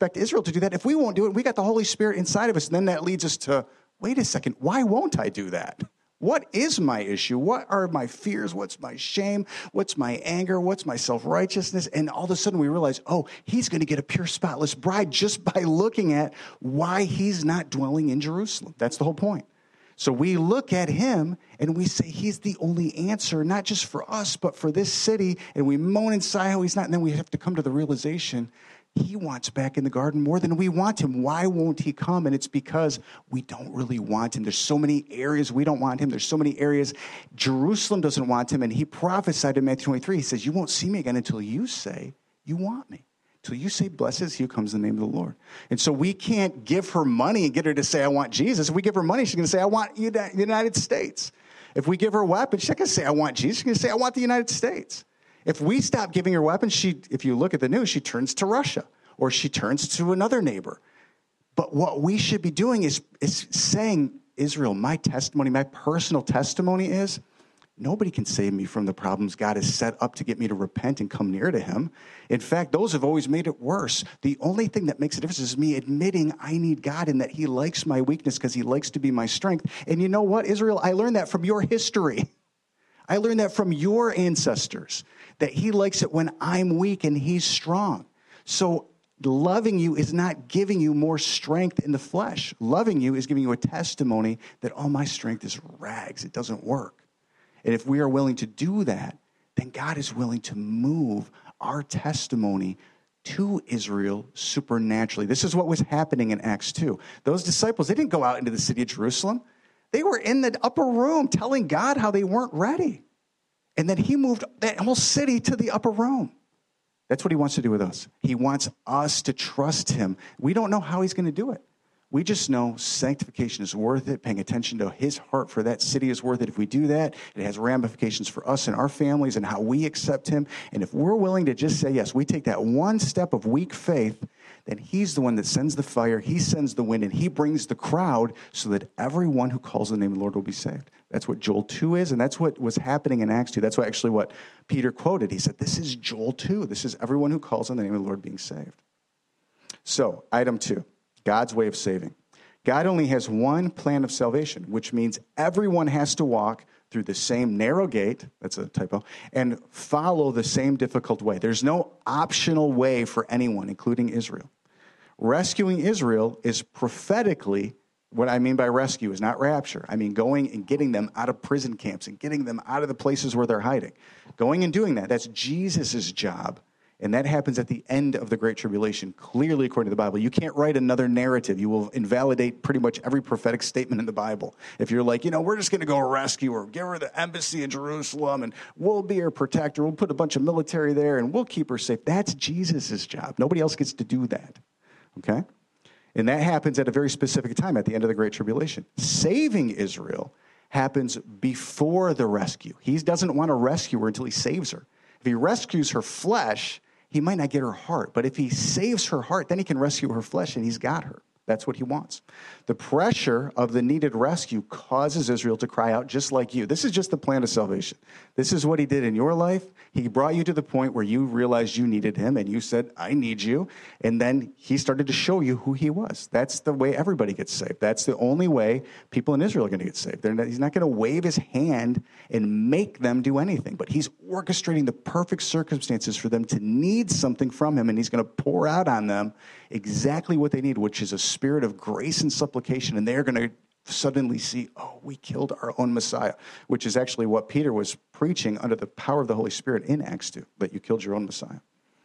if we won't do it. We got the Holy Spirit inside of us. And then that leads us to, wait a second, why won't I do that? What is my issue? What are my fears? What's my shame? What's my anger? What's my self-righteousness? And all of a sudden we realize, oh, he's going to get a pure, spotless bride just by looking at why he's not dwelling in Jerusalem. That's the whole point. So we look at him and we say he's the only answer, not just for us, but for this city. And we moan and sigh how he's not. And then we have to come to the realization he wants back in the garden more than we want him. Why won't he come? And it's because we don't really want him. There's so many areas we don't want him. There's so many areas Jerusalem doesn't want him. And he prophesied in Matthew 23. He says, you won't see me again until you say you want me. Until you say, blessed is he who comes in the name of the Lord. And so we can't give her money and get her to say, I want Jesus. If we give her money, she's going to say, I want the United States. If we give her a weapon, she's not going to say, I want Jesus. She's going to say, I want the United States. If we stop giving her weapons, if you look at the news, she turns to Russia or she turns to another neighbor. But what we should be doing is saying, Israel, my testimony, my personal testimony is, nobody can save me from the problems God has set up to get me to repent and come near to him. In fact, those have always made it worse. The only thing that makes a difference is me admitting I need God and that he likes my weakness because he likes to be my strength. And you know what, Israel? I learned that from your history. I learned that from your ancestors, that he likes it when I'm weak and he's strong. So loving you is not giving you more strength in the flesh. Loving you is giving you a testimony that all my strength is rags. It doesn't work. And if we are willing to do that, then God is willing to move our testimony to Israel supernaturally. This is what was happening in Acts 2. Those disciples, they didn't go out into the city of Jerusalem. They were in the upper room telling God how they weren't ready. And then he moved that whole city to the upper room. That's what he wants to do with us. He wants us to trust him. We don't know how he's going to do it. We just know sanctification is worth it. Paying attention to his heart for that city is worth it. If we do that, it has ramifications for us and our families and how we accept him. And if we're willing to just say yes, we take that one step of weak faith, then he's the one that sends the fire, he sends the wind, and he brings the crowd so that everyone who calls the name of the Lord will be saved. That's what Joel 2 is, and that's what was happening in Acts 2. That's actually what Peter quoted. He said, this is Joel 2. This is everyone who calls on the name of the Lord being saved. So, item 2. God's way of saving. God only has one plan of salvation, which means everyone has to walk through the same narrow gate, that's a typo, and follow the same difficult way. There's no optional way for anyone, including Israel. Rescuing Israel is prophetically, what I mean by rescue is not rapture. I mean going and getting them out of prison camps and getting them out of the places where they're hiding. Going and doing that, that's Jesus' job. And that happens at the end of the Great Tribulation, clearly according to the Bible. You can't write another narrative. You will invalidate pretty much every prophetic statement in the Bible. If you're like, we're just going to go rescue her, give her the embassy in Jerusalem, and we'll be her protector. We'll put a bunch of military there, and we'll keep her safe. That's Jesus' job. Nobody else gets to do that, okay? And that happens at a very specific time at the end of the Great Tribulation. Saving Israel happens before the rescue. He doesn't want to rescue her until he saves her. If he rescues her flesh, he might not get her heart, but if he saves her heart, then he can rescue her flesh, and he's got her. That's what he wants. The pressure of the needed rescue causes Israel to cry out just like you. This is just the plan of salvation. This is what he did in your life. He brought you to the point where you realized you needed him, and you said, I need you. And then he started to show you who he was. That's the way everybody gets saved. That's the only way people in Israel are going to get saved. He's not going to wave his hand and make them do anything, but he's orchestrating the perfect circumstances for them to need something from him, and he's going to pour out on them exactly what they need, which is a spirit of grace and supplication, and they're going to suddenly see, oh, we killed our own Messiah, which is actually what Peter was preaching under the power of the Holy Spirit in Acts 2, that you killed your own Messiah.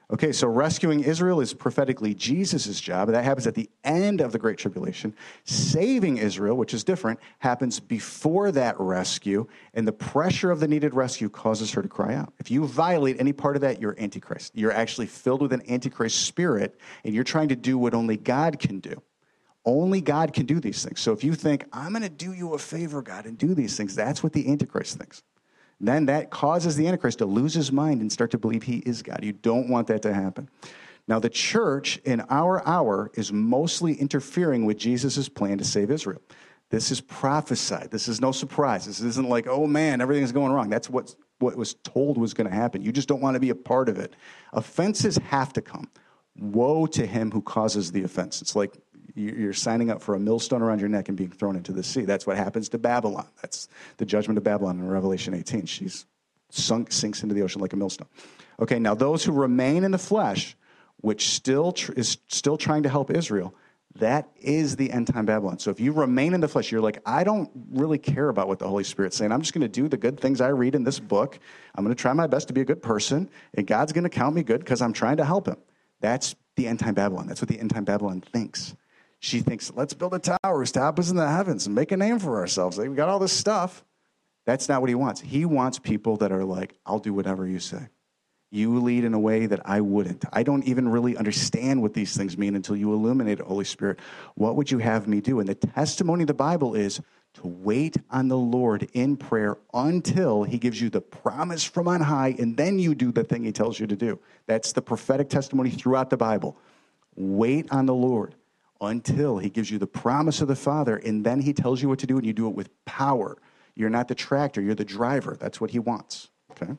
Okay, so rescuing Israel is prophetically Jesus' job. That happens at the end of the Great Tribulation. Saving Israel, which is different, happens before that rescue, and the pressure of the needed rescue causes her to cry out. If you violate any part of that, you're Antichrist. You're actually filled with an Antichrist spirit, and you're trying to do what only God can do. Only God can do these things. So if you think, I'm going to do you a favor, God, and do these things, that's what the Antichrist thinks. Then that causes the Antichrist to lose his mind and start to believe he is God. You don't want that to happen. Now, the church in our hour is mostly interfering with Jesus' plan to save Israel. This is prophesied. This is no surprise. This isn't like, oh, man, everything's going wrong. That's what was told was going to happen. You just don't want to be a part of it. Offenses have to come. Woe to him who causes the offense. It's like you're signing up for a millstone around your neck and being thrown into the sea. That's what happens to Babylon. That's the judgment of Babylon in Revelation 18. She's sinks into the ocean like a millstone. Okay, now those who remain in the flesh, which is still trying to help Israel, that is the end-time Babylon. So if you remain in the flesh, you're like, I don't really care about what the Holy Spirit's saying. I'm just going to do the good things I read in this book. I'm going to try my best to be a good person, and God's going to count me good because I'm trying to help him. That's the end-time Babylon. That's what the end-time Babylon thinks. She thinks, let's build a tower, stop us in the heavens, and make a name for ourselves. We got all this stuff. That's not what he wants. He wants people that are like, I'll do whatever you say. You lead in a way that I wouldn't. I don't even really understand what these things mean until you illuminate it, Holy Spirit. What would you have me do? And the testimony of the Bible is to wait on the Lord in prayer until he gives you the promise from on high, and then you do the thing he tells you to do. That's the prophetic testimony throughout the Bible. Wait on the Lord until he gives you the promise of the Father, and then he tells you what to do, and you do it with power. You're not the tractor, you're the driver. That's what he wants, okay?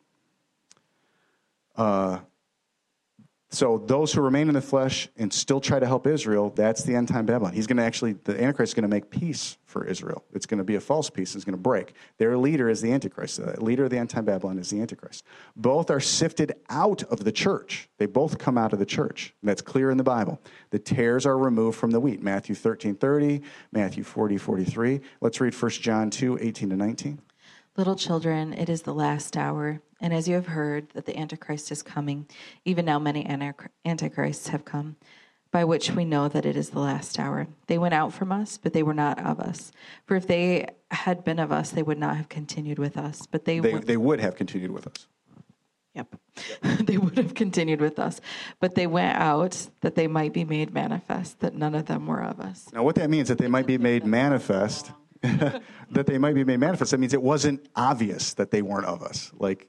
So those who remain in the flesh and still try to help Israel, that's the end-time Babylon. The Antichrist is going to make peace for Israel. It's going to be a false peace. It's going to break. Their leader is the Antichrist. The leader of the end-time Babylon is the Antichrist. Both are sifted out of the church. They both come out of the church. That's clear in the Bible. The tares are removed from the wheat. Matthew 13:30, Matthew 40:43. Let's read 1 John 2:18-19. Little children, it is the last hour, and as you have heard that the Antichrist is coming, even now many Antichrists have come, by which we know that it is the last hour. They went out from us, but they were not of us. For if they had been of us, they would not have continued with us. But they would have continued with us. Yep. They would have continued with us. But they went out that they might be made manifest, that none of them were of us. Now, what that means, that they might be made manifest... that they might be made manifest. That means it wasn't obvious that they weren't of us. Like,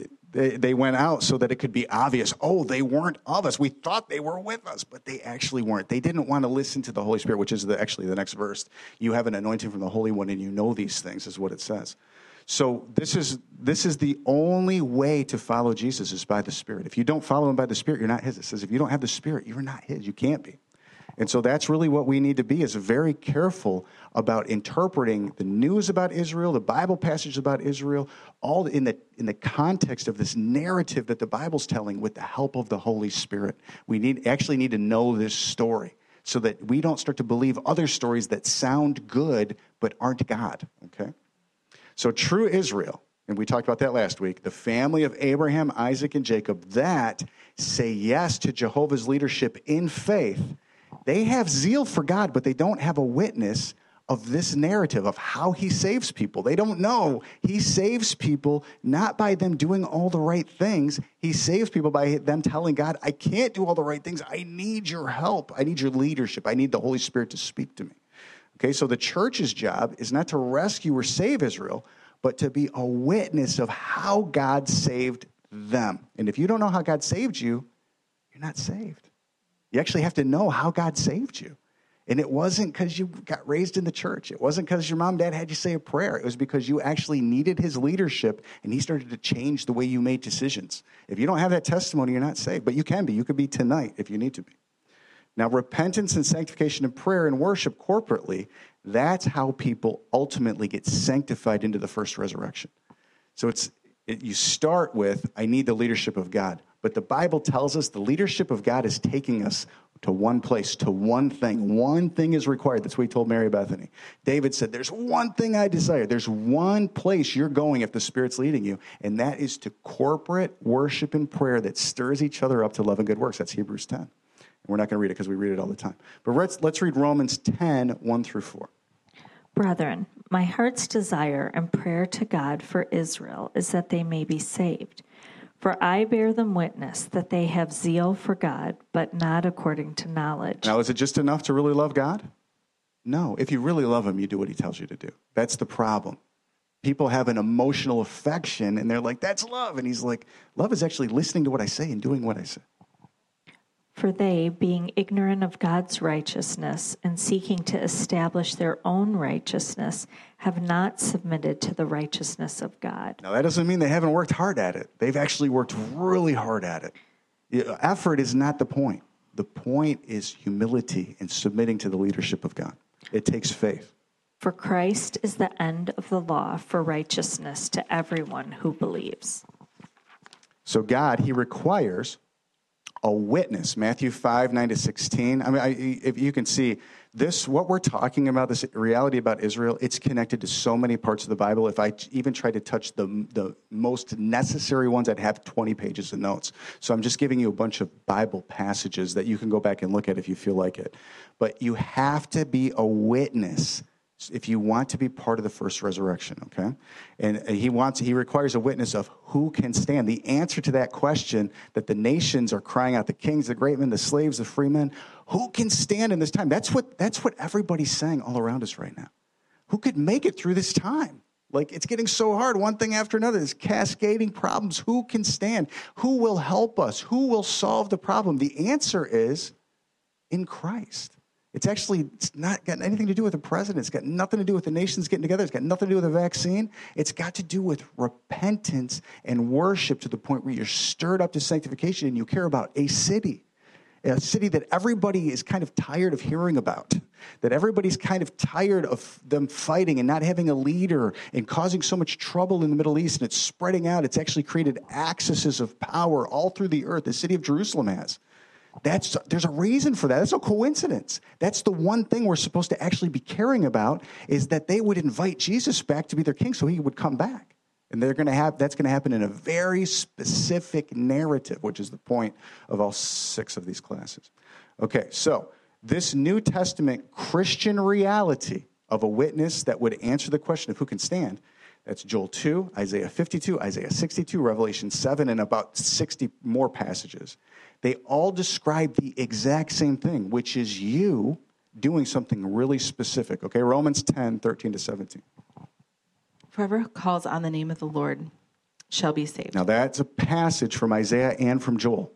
they went out so that it could be obvious. Oh, they weren't of us. We thought they were with us, but they actually weren't. They didn't want to listen to the Holy Spirit, which is actually the next verse. You have an anointing from the Holy One, and you know these things, is what it says. So this is the only way to follow Jesus is by the Spirit. If you don't follow him by the Spirit, you're not his. It says if you don't have the Spirit, you're not his. You can't be. And so that's really what we need to be, is very careful about interpreting the news about Israel, the Bible passages about Israel, all in the context of this narrative that the Bible's telling with the help of the Holy Spirit. We actually need to know this story so that we don't start to believe other stories that sound good but aren't God, okay? So true Israel, and we talked about that last week, the family of Abraham, Isaac, and Jacob that say yes to Jehovah's leadership in faith, they have zeal for God, but they don't have a witness of this narrative of how he saves people. They don't know he saves people not by them doing all the right things. He saves people by them telling God, I can't do all the right things. I need your help. I need your leadership. I need the Holy Spirit to speak to me. Okay, so the church's job is not to rescue or save Israel, but to be a witness of how God saved them. And if you don't know how God saved you, you're not saved. You actually have to know how God saved you. And it wasn't because you got raised in the church. It wasn't because your mom and dad had you say a prayer. It was because you actually needed his leadership, and he started to change the way you made decisions. If you don't have that testimony, you're not saved. But you can be. You could be tonight if you need to be. Now, repentance and sanctification and prayer and worship corporately, that's how people ultimately get sanctified into the first resurrection. So you start with, I need the leadership of God. But the Bible tells us the leadership of God is taking us to one place, to one thing. One thing is required. That's what he told Mary Bethany. David said, there's one thing I desire. There's one place you're going if the Spirit's leading you, and that is to corporate worship and prayer that stirs each other up to love and good works. That's Hebrews 10. And we're not going to read it because we read it all the time. But let's read Romans 10, 1 through 4. Brethren, my heart's desire and prayer to God for Israel is that they may be saved. For I bear them witness that they have zeal for God, but not according to knowledge. Now, is it just enough to really love God? No. If you really love him, you do what he tells you to do. That's the problem. People have an emotional affection, and they're like, that's love. And he's like, love is actually listening to what I say and doing what I say. For they, being ignorant of God's righteousness and seeking to establish their own righteousness, have not submitted to the righteousness of God. Now, that doesn't mean they haven't worked hard at it. They've actually worked really hard at it. Effort is not the point. The point is humility and submitting to the leadership of God. It takes faith. For Christ is the end of the law for righteousness to everyone who believes. So God, he requires a witness. Matthew 5, 9 to 16. I mean, if you can see this, what we're talking about, this reality about Israel, it's connected to so many parts of the Bible. If I even tried to touch the most necessary ones, I'd have 20 pages of notes. So I'm just giving you a bunch of Bible passages that you can go back and look at if you feel like it. But you have to be a witness if you want to be part of the first resurrection, okay? And he requires a witness of who can stand. The answer to that question that the nations are crying out, the kings, the great men, the slaves, the free men, who can stand in this time? That's what everybody's saying all around us right now. Who could make it through this time? Like, it's getting so hard, one thing after another. There's cascading problems. Who can stand? Who will help us? Who will solve the problem? The answer is in Christ. It's not got anything to do with the president. It's got nothing to do with the nations getting together. It's got nothing to do with a vaccine. It's got to do with repentance and worship to the point where you're stirred up to sanctification and you care about a city that everybody is kind of tired of hearing about, that everybody's kind of tired of them fighting and not having a leader and causing so much trouble in the Middle East, and it's spreading out. It's actually created accesses of power all through the earth. The city of Jerusalem has. There's a reason for that. That's no coincidence. That's the one thing we're supposed to actually be caring about, is that they would invite Jesus back to be their king so he would come back. And that's going to happen in a very specific narrative, which is the point of all 6 of these classes. Okay, so this New Testament Christian reality of a witness that would answer the question of who can stand, that's Joel 2, Isaiah 52, Isaiah 62, Revelation 7, and about 60 more passages. They all describe the exact same thing, which is you doing something really specific. Okay, Romans 10, 13 to 17. Whoever calls on the name of the Lord shall be saved. Now that's a passage from Isaiah and from Joel.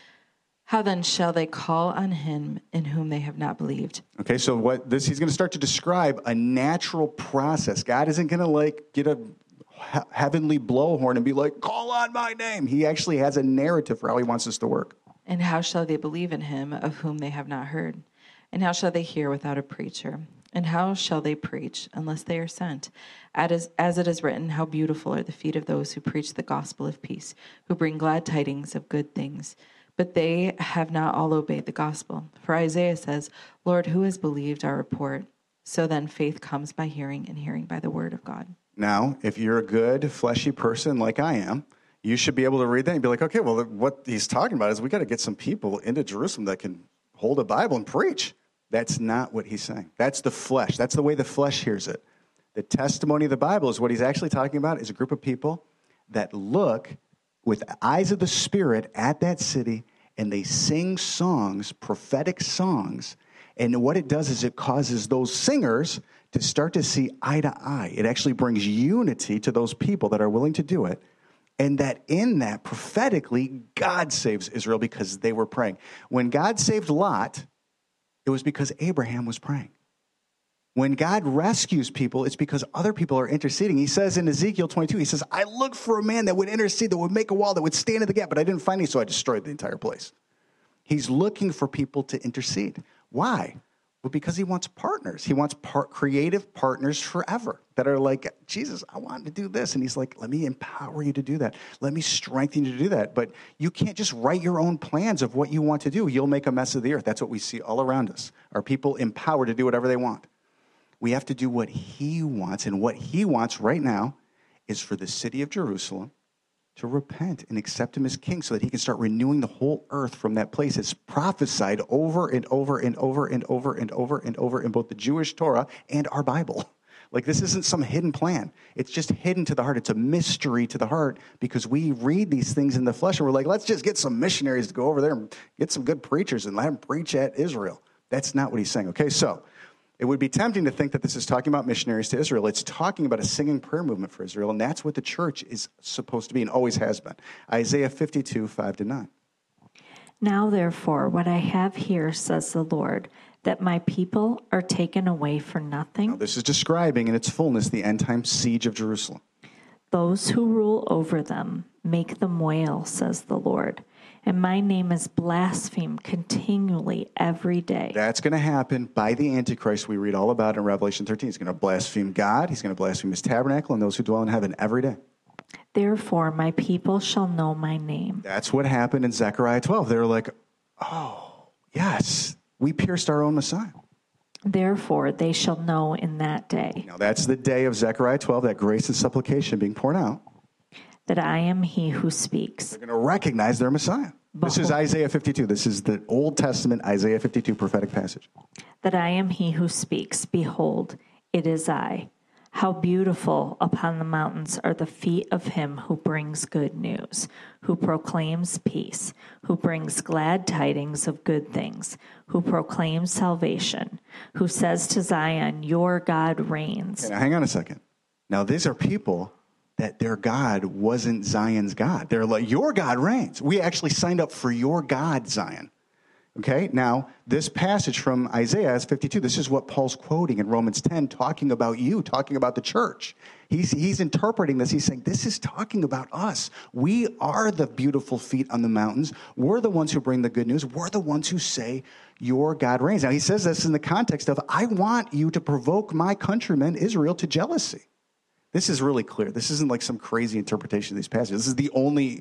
How then shall they call on him in whom they have not believed? Okay, so he's going to start to describe a natural process. God isn't going to get a heavenly blowhorn and be like, call on my name. He actually has a narrative for how he wants us to work. And how shall they believe in him of whom they have not heard? And how shall they hear without a preacher? And how shall they preach unless they are sent? As it is written, how beautiful are the feet of those who preach the gospel of peace, who bring glad tidings of good things. But they have not all obeyed the gospel. For Isaiah says, Lord, who has believed our report? So then faith comes by hearing, and hearing by the word of God. Now, if you're a good, fleshy person like I am, you should be able to read that and be like, okay, well, what he's talking about is we got to get some people into Jerusalem that can hold a Bible and preach. That's not what he's saying. That's the flesh. That's the way the flesh hears it. The testimony of the Bible is what he's actually talking about is a group of people that look with eyes of the Spirit at that city, and they sing songs, prophetic songs, and what it does is it causes those singers to start to see eye to eye. It actually brings unity to those people that are willing to do it. And that in that, prophetically, God saves Israel because they were praying. When God saved Lot, it was because Abraham was praying. When God rescues people, it's because other people are interceding. He says in Ezekiel 22, he says, I looked for a man that would intercede, that would make a wall, that would stand in the gap, but I didn't find any, so I destroyed the entire place. He's looking for people to intercede. Why? But because he wants partners. He wants creative partners forever that are like, Jesus, I want to do this. And he's like, let me empower you to do that. Let me strengthen you to do that. But you can't just write your own plans of what you want to do. You'll make a mess of the earth. That's what we see all around us. Are people empowered to do whatever they want? We have to do what he wants. And what he wants right now is for the city of Jerusalem to repent and accept him as king so that he can start renewing the whole earth from that place. It's prophesied over and over and over and over and over and over in both the Jewish Torah and our Bible. Like, this isn't some hidden plan. It's just hidden to the heart. It's a mystery to the heart because we read these things in the flesh and we're like, let's just get some missionaries to go over there and get some good preachers and let them preach at Israel. That's not what he's saying. Okay, so it would be tempting to think that this is talking about missionaries to Israel. It's talking about a singing prayer movement for Israel, and that's what the church is supposed to be and always has been. Isaiah 52, 5-9. Now, therefore, what I have here, says the Lord, that my people are taken away for nothing. Now, this is describing in its fullness the end-time siege of Jerusalem. Those who rule over them make them wail, says the Lord. And my name is blasphemed continually every day. That's going to happen by the Antichrist we read all about in Revelation 13. He's going to blaspheme God. He's going to blaspheme his tabernacle and those who dwell in heaven every day. Therefore, my people shall know my name. That's what happened in Zechariah 12. They were like, oh, yes, we pierced our own Messiah. Therefore, they shall know in that day. Now, that's the day of Zechariah 12, that grace and supplication being poured out. That I am he who speaks. They're going to recognize their Messiah. This is Isaiah 52. This is the Old Testament Isaiah 52 prophetic passage. That I am he who speaks. Behold, it is I. How beautiful upon the mountains are the feet of him who brings good news, who proclaims peace, who brings glad tidings of good things, who proclaims salvation, who says to Zion, your God reigns. Okay, now hang on a second. Now, these are people that their God wasn't Zion's God. They're like, your God reigns. We actually signed up for your God, Zion. Okay, now, this passage from Isaiah 52, this is what Paul's quoting in Romans 10, talking about you, talking about the church. He's interpreting this. He's saying, this is talking about us. We are the beautiful feet on the mountains. We're the ones who bring the good news. We're the ones who say, your God reigns. Now, he says this in the context of, I want you to provoke my countrymen, Israel, to jealousy. This is really clear. This isn't like some crazy interpretation of these passages. This is the only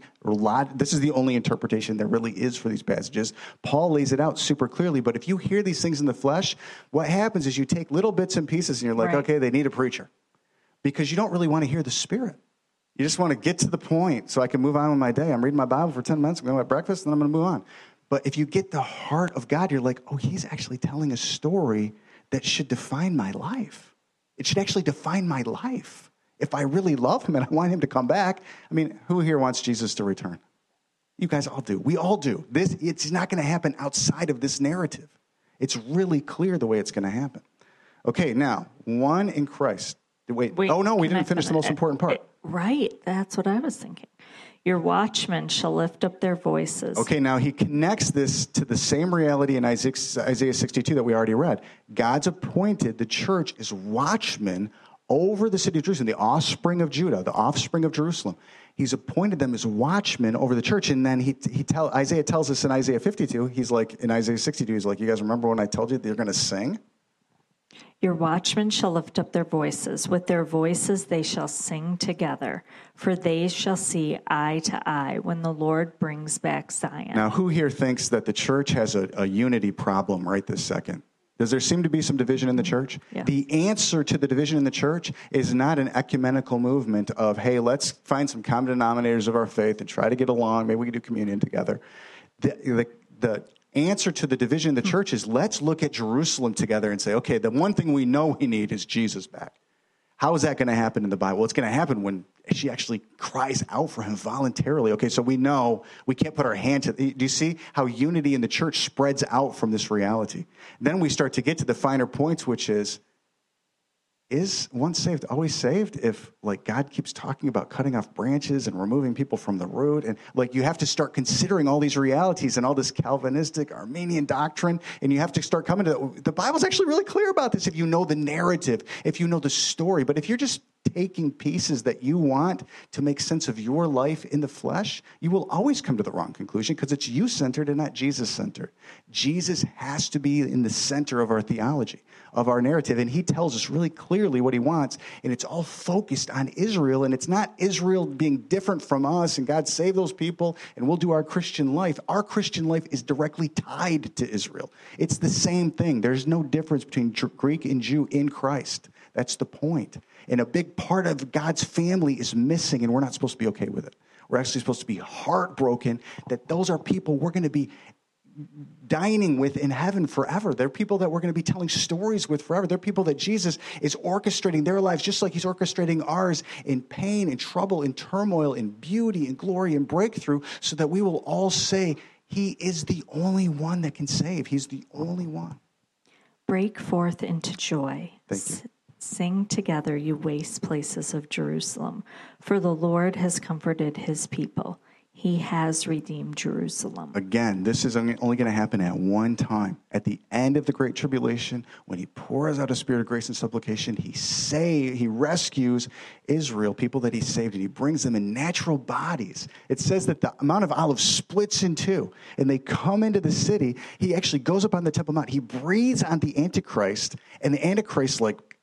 interpretation there really is for these passages. Paul lays it out super clearly, but if you hear these things in the flesh, what happens is you take little bits and pieces and you're like, okay, they need a preacher. Because you don't really want to hear the Spirit. You just want to get to the point so I can move on with my day. I'm reading my Bible for 10 minutes, I'm going to have breakfast, and then I'm going to move on. But if you get the heart of God, you're like, oh, he's actually telling a story that should define my life. It should actually define my life. If I really love him and I want him to come back, I mean, who here wants Jesus to return? You guys all do. We all do. It's not going to happen outside of this narrative. It's really clear the way it's going to happen. Okay, now, one in Christ. Wait. Oh, no, we didn't finish the most important part. Right. That's what I was thinking. Your watchmen shall lift up their voices. Okay, now he connects this to the same reality in Isaiah 62 that we already read. God's appointed the church as watchmen over the city of Jerusalem, the offspring of Judah, the offspring of Jerusalem. He's appointed them as watchmen over the church. And then Isaiah tells us in Isaiah 52, he's like, in Isaiah 62, he's like, you guys remember when I told you they're going to sing? Your watchmen shall lift up their voices. With their voices they shall sing together, for they shall see eye to eye when the Lord brings back Zion. Now, who here thinks that the church has a unity problem right this second? Does there seem to be some division in the church? Yeah. The answer to the division in the church is not an ecumenical movement of, hey, let's find some common denominators of our faith and try to get along. Maybe we can do communion together. The answer to the division in the church is let's look at Jerusalem together and say, okay, the one thing we know we need is Jesus back. How is that going to happen in the Bible? It's going to happen when she actually cries out for him voluntarily. Okay, so we know we can't put our hand to it. Do you see how unity in the church spreads out from this reality? Then we start to get to the finer points, which is one saved always saved if, like, God keeps talking about cutting off branches and removing people from the root? And, like, you have to start considering all these realities and all this Calvinistic Arminian doctrine, and you have to start coming to the Bible's actually really clear about this if you know the narrative, if you know the story. But if you're just taking pieces that you want to make sense of your life in the flesh, you will always come to the wrong conclusion because it's you-centered and not Jesus-centered. Jesus has to be in the center of our theology, of our narrative, and he tells us really clearly what he wants, and it's all focused on Israel, and it's not Israel being different from us, and God save those people, and we'll do our Christian life. Our Christian life is directly tied to Israel. It's the same thing. There's no difference between Greek and Jew in Christ. That's the point. And a big part of God's family is missing, and we're not supposed to be okay with it. We're actually supposed to be heartbroken that those are people we're going to be dining with in heaven forever. They're people that we're going to be telling stories with forever. They're people that Jesus is orchestrating their lives just like he's orchestrating ours in pain and trouble and turmoil and beauty and glory and breakthrough so that we will all say he is the only one that can save. He's the only one. Break forth into joy. Thank you. Sing together, you waste places of Jerusalem, for the Lord has comforted his people. He has redeemed Jerusalem. Again, this is only going to happen at one time. At the end of the Great Tribulation, when he pours out a spirit of grace and supplication, he rescues Israel, people that he saved, and he brings them in natural bodies. It says that the Mount of Olives splits in two, and they come into the city. He actually goes up on the Temple Mount. He breathes on the Antichrist, and the Antichrist,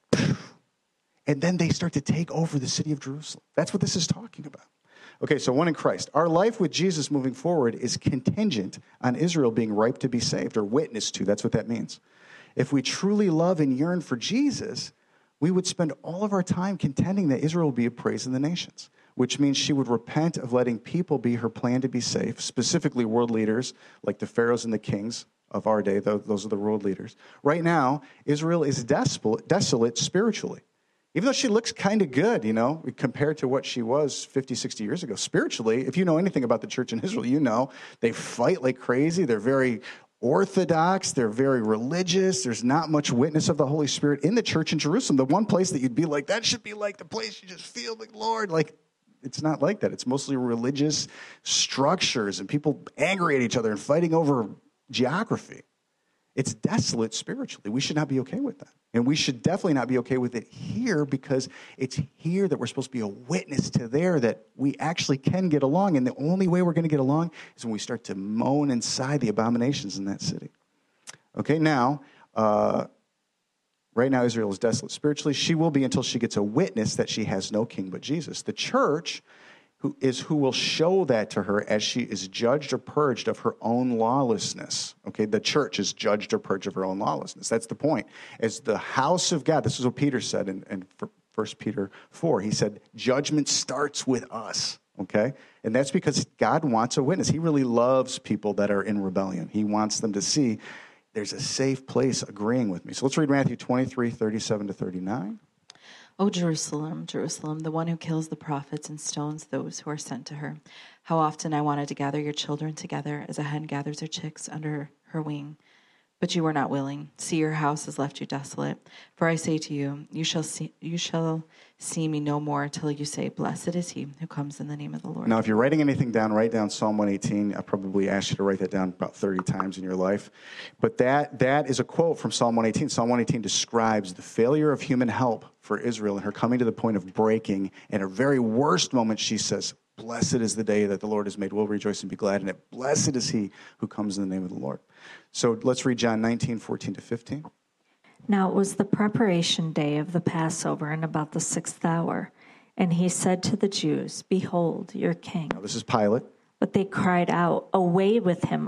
and then they start to take over the city of Jerusalem. That's what this is talking about. Okay, so one in Christ. Our life with Jesus moving forward is contingent on Israel being ripe to be saved or witnessed to. That's what that means. If we truly love and yearn for Jesus, we would spend all of our time contending that Israel will be appraised in the nations, which means she would repent of letting people be her plan to be safe, specifically world leaders like the pharaohs and the kings of our day. Those are the world leaders. Right now, Israel is desolate spiritually. Even though she looks kind of good, compared to what she was 50, 60 years ago. Spiritually, if you know anything about the church in Israel, you know they fight like crazy. They're very orthodox. They're very religious. There's not much witness of the Holy Spirit in the church in Jerusalem. The one place that you'd be like, that should be like the place you just feel the Lord. It's not like that. It's mostly religious structures and people angry at each other and fighting over geography. It's desolate spiritually. We should not be okay with that. And we should definitely not be okay with it here because it's here that we're supposed to be a witness to there that we actually can get along. And the only way we're going to get along is when we start to moan inside the abominations in that city. Okay, now, right now Israel is desolate spiritually. She will be until she gets a witness that she has no king but Jesus. The church who will show that to her as she is judged or purged of her own lawlessness. Okay, the church is judged or purged of her own lawlessness. That's the point. As the house of God, this is what Peter said in 1 Peter 4. He said, judgment starts with us. Okay, and that's because God wants a witness. He really loves people that are in rebellion. He wants them to see there's a safe place agreeing with me. So let's read Matthew 23, 37 to 39. O Jerusalem, Jerusalem, the one who kills the prophets and stones those who are sent to her. How often I wanted to gather your children together as a hen gathers her chicks under her wing. But you were not willing. See, your house has left you desolate. For I say to you, you shall see me no more till you say, blessed is he who comes in the name of the Lord. Now, if you're writing anything down, write down Psalm 118. I probably asked you to write that down about 30 times in your life. But that is a quote from Psalm 118. Psalm 118 describes the failure of human help for Israel and her coming to the point of breaking. In her very worst moment, she says, blessed is the day that the Lord has made. We'll rejoice and be glad in it. Blessed is he who comes in the name of the Lord. So let's read John 19, 14 to 15. Now it was the preparation day of the Passover and about the 6th hour. And he said to the Jews, behold, your king. Now this is Pilate. But they cried out, away with him,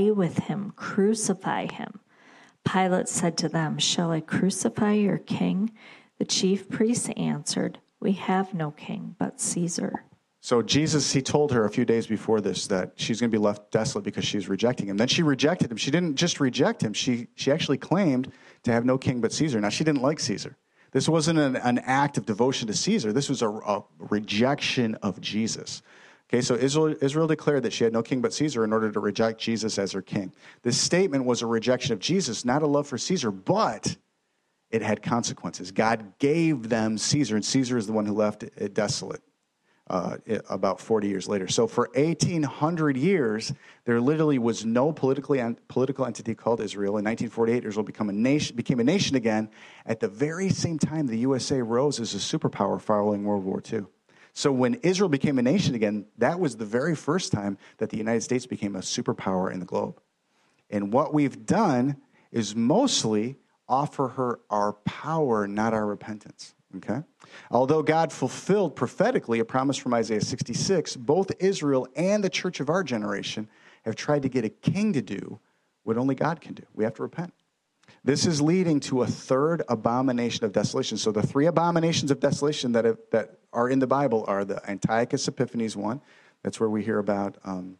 crucify him. Pilate said to them, shall I crucify your king? The chief priests answered, we have no king but Caesar. So Jesus, he told her a few days before this that she's going to be left desolate because she's rejecting him. Then she rejected him. She didn't just reject him. She actually claimed to have no king but Caesar. Now, she didn't like Caesar. This wasn't an act of devotion to Caesar. This was a rejection of Jesus. Okay, so Israel declared that she had no king but Caesar in order to reject Jesus as her king. This statement was a rejection of Jesus, not a love for Caesar, but it had consequences. God gave them Caesar, and Caesar is the one who left it desolate. about 40 years later. So for 1,800 years, there literally was no political entity called Israel. In 1948, Israel became a nation again at the very same time the USA rose as a superpower following World War II. So when Israel became a nation again, that was the very first time that the United States became a superpower in the globe. And what we've done is mostly offer her our power, not our repentance. Okay? Although God fulfilled prophetically a promise from Isaiah 66, both Israel and the church of our generation have tried to get a king to do what only God can do. We have to repent. This is leading to a third abomination of desolation. So the three abominations of desolation that are in the Bible are the Antiochus Epiphanes one. That's where we hear about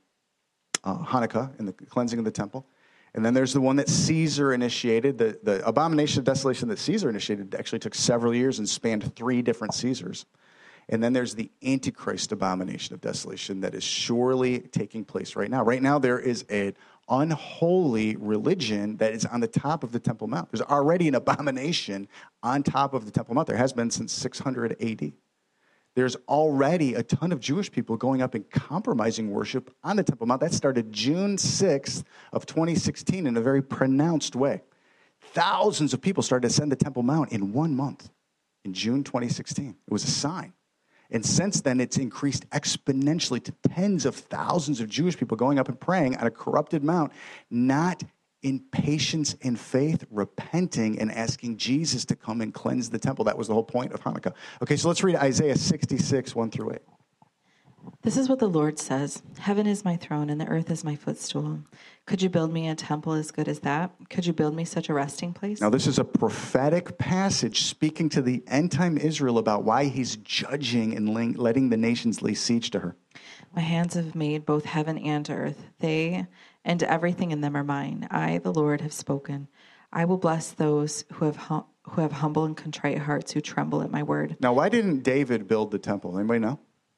Hanukkah and the cleansing of the temple. And then there's the one that Caesar initiated. The abomination of desolation that Caesar initiated actually took several years and spanned 3 different Caesars. And then there's the Antichrist abomination of desolation that is surely taking place right now. Right now there is an unholy religion that is on the top of the Temple Mount. There's already an abomination on top of the Temple Mount. There has been since 600 AD. There's already a ton of Jewish people going up and compromising worship on the Temple Mount. That started June 6th of 2016 in a very pronounced way. Thousands of people started to ascend the Temple Mount in 1 month in June 2016. It was a sign. And since then, it's increased exponentially to tens of thousands of Jewish people going up and praying on a corrupted mount, not in patience and faith, repenting and asking Jesus to come and cleanse the temple. That was the whole point of Hanukkah. Okay, so let's read Isaiah 66, 1-8. This is what the Lord says. Heaven is my throne and the earth is my footstool. Could you build me a temple as good as that? Could you build me such a resting place? Now, this is a prophetic passage speaking to the end-time Israel about why he's judging and letting the nations lay siege to her. My hands have made both heaven and earth. They and everything in them are mine. I, the Lord, have spoken. I will bless those who have humble and contrite hearts, who tremble at my word. Now, why didn't David build the temple? Anybody know?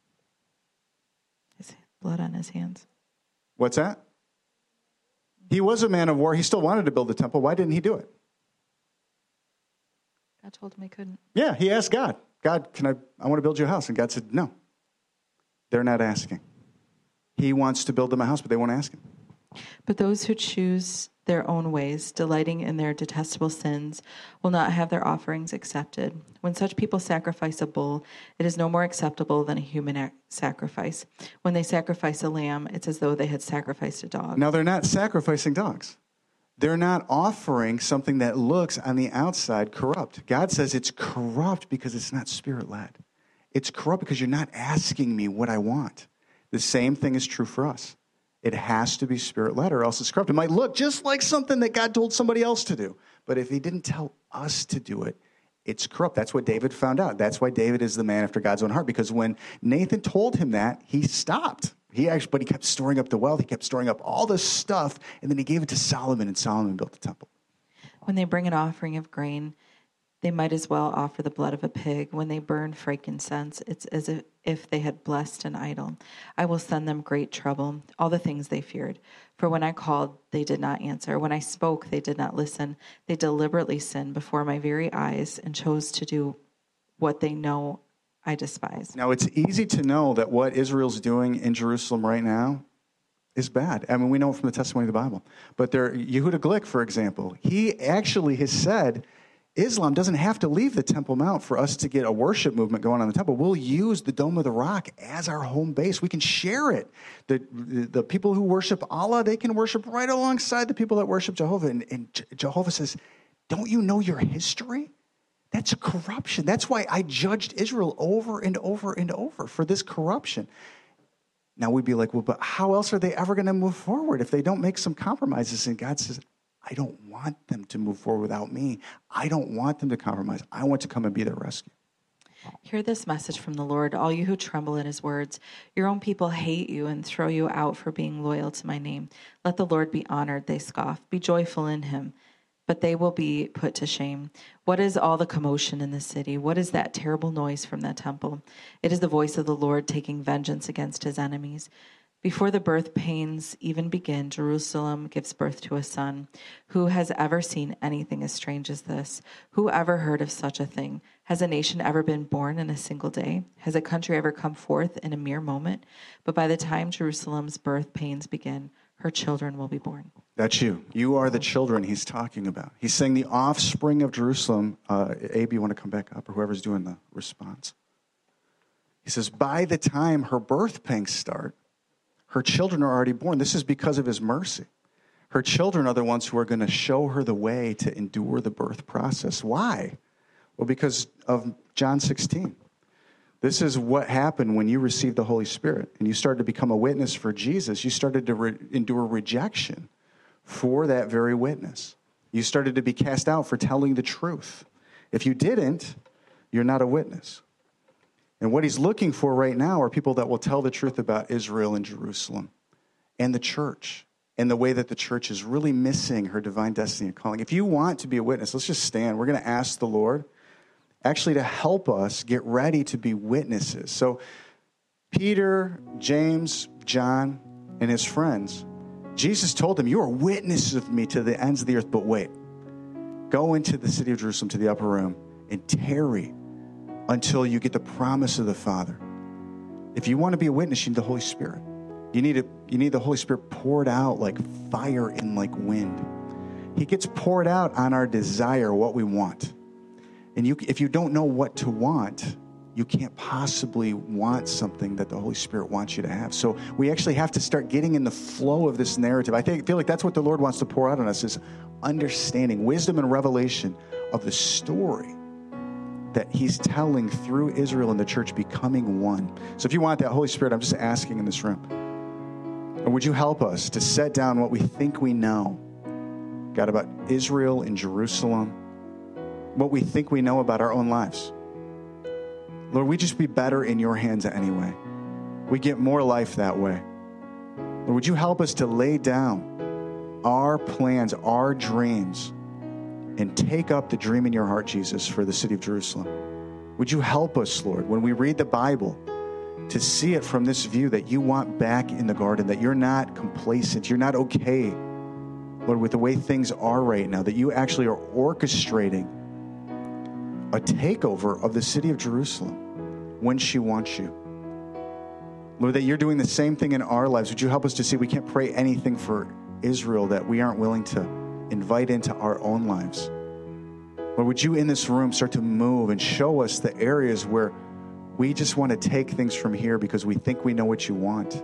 His blood on his hands. What's that? He was a man of war. He still wanted to build the temple. Why didn't he do it? God told him he couldn't. Yeah, he asked God, God, I want to build you a house. And God said, no. They're not asking. He wants to build them a house, but they won't ask him. But those who choose their own ways, delighting in their detestable sins, will not have their offerings accepted. When such people sacrifice a bull, it is no more acceptable than a human sacrifice. When they sacrifice a lamb, it's as though they had sacrificed a dog. Now, they're not sacrificing dogs. They're not offering something that looks on the outside corrupt. God says it's corrupt because it's not spirit-led. It's corrupt because you're not asking me what I want. The same thing is true for us. It has to be spirit-led or else it's corrupt. It might look just like something that God told somebody else to do. But if he didn't tell us to do it, it's corrupt. That's what David found out. That's why David is the man after God's own heart. Because when Nathan told him that, he stopped. But he kept storing up the wealth. He kept storing up all this stuff. And then he gave it to Solomon, and Solomon built the temple. When they bring an offering of grain, they might as well offer the blood of a pig. When they burn frankincense, it's as if they had blessed an idol. I will send them great trouble, all the things they feared. For when I called, they did not answer. When I spoke, they did not listen. They deliberately sinned before my very eyes and chose to do what they know I despise. Now, it's easy to know that what Israel's doing in Jerusalem right now is bad. I mean, we know it from the testimony of the Bible. But Yehuda Glick, for example, he actually has said Islam doesn't have to leave the Temple Mount for us to get a worship movement going on the temple. We'll use the Dome of the Rock as our home base. We can share it. The people who worship Allah, they can worship right alongside the people that worship Jehovah. And Jehovah says, don't you know your history? That's a corruption. That's why I judged Israel over and over and over for this corruption. Now we'd be like, well, but how else are they ever going to move forward if they don't make some compromises? And God says, I don't want them to move forward without me. I don't want them to compromise. I want to come and be their rescue. Hear this message from the Lord, all you who tremble at his words. Your own people hate you and throw you out for being loyal to my name. Let the Lord be honored, they scoff. Be joyful in him, but they will be put to shame. What is all the commotion in the city? What is that terrible noise from that temple? It is the voice of the Lord taking vengeance against his enemies. Before the birth pains even begin, Jerusalem gives birth to a son. Who has ever seen anything as strange as this? Who ever heard of such a thing? Has a nation ever been born in a single day? Has a country ever come forth in a mere moment? But by the time Jerusalem's birth pains begin, her children will be born. That's you. You are the children he's talking about. He's saying the offspring of Jerusalem. Abe, you want to come back up, or whoever's doing the response? He says, by the time her birth pangs start, her children are already born. This is because of his mercy. Her children are the ones who are going to show her the way to endure the birth process. Why? Well, because of John 16. This is what happened when you received the Holy Spirit and you started to become a witness for Jesus. You started to endure rejection for that very witness. You started to be cast out for telling the truth. If you didn't, you're not a witness. And what he's looking for right now are people that will tell the truth about Israel and Jerusalem and the church and the way that the church is really missing her divine destiny and calling. If you want to be a witness, let's just stand. We're going to ask the Lord actually to help us get ready to be witnesses. So Peter, James, John, and his friends, Jesus told them, you are witnesses of me to the ends of the earth, but wait. Go into the city of Jerusalem to the upper room and tarry until you get the promise of the Father. If you want to be a witness, you need the Holy Spirit. You need the Holy Spirit poured out like fire and like wind. He gets poured out on our desire, what we want. And if you don't know what to want, you can't possibly want something that the Holy Spirit wants you to have. So we actually have to start getting in the flow of this narrative. I feel like that's what the Lord wants to pour out on us, is understanding, wisdom and revelation of the story that he's telling through Israel and the church becoming one. So if you want that, Holy Spirit, I'm just asking in this room, and would you help us to set down what we think we know, God, about Israel and Jerusalem, what we think we know about our own lives. Lord, we just be better in your hands anyway. We get more life that way. Lord, would you help us to lay down our plans, our dreams, and take up the dream in your heart, Jesus, for the city of Jerusalem? Would you help us, Lord, when we read the Bible, to see it from this view that you want back in the garden, that you're not complacent, you're not okay, Lord, with the way things are right now, that you actually are orchestrating a takeover of the city of Jerusalem when she wants you. Lord, that you're doing the same thing in our lives. Would you help us to see we can't pray anything for Israel that we aren't willing to invite into our own lives? Lord, would you in this room start to move and show us the areas where we just want to take things from here because we think we know what you want?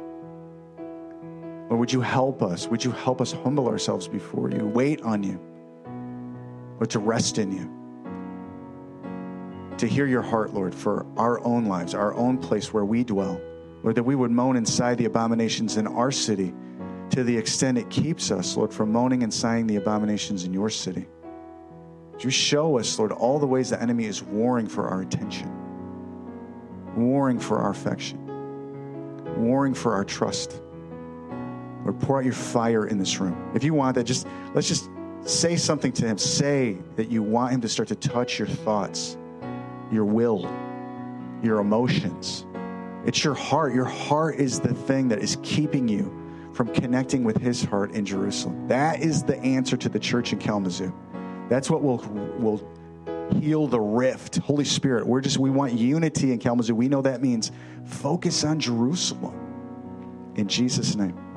Lord, would you help us? Would you help us humble ourselves before you, wait on you, or to rest in you? To hear your heart, Lord, for our own lives, our own place where we dwell. Lord, that we would moan and sigh the abominations in our city to the extent it keeps us, Lord, from moaning and sighing the abominations in your city. Would you show us, Lord, all the ways the enemy is warring for our attention, warring for our affection, warring for our trust. Lord, pour out your fire in this room. If you want that, let's just say something to him. Say that you want him to start to touch your thoughts, your will, your emotions. It's your heart. Your heart is the thing that is keeping you from connecting with his heart in Jerusalem. That is the answer to the church in Kalamazoo. That's what will heal the rift. Holy Spirit, we want unity in Kalamazoo. We know that means focus on Jerusalem. In Jesus' name.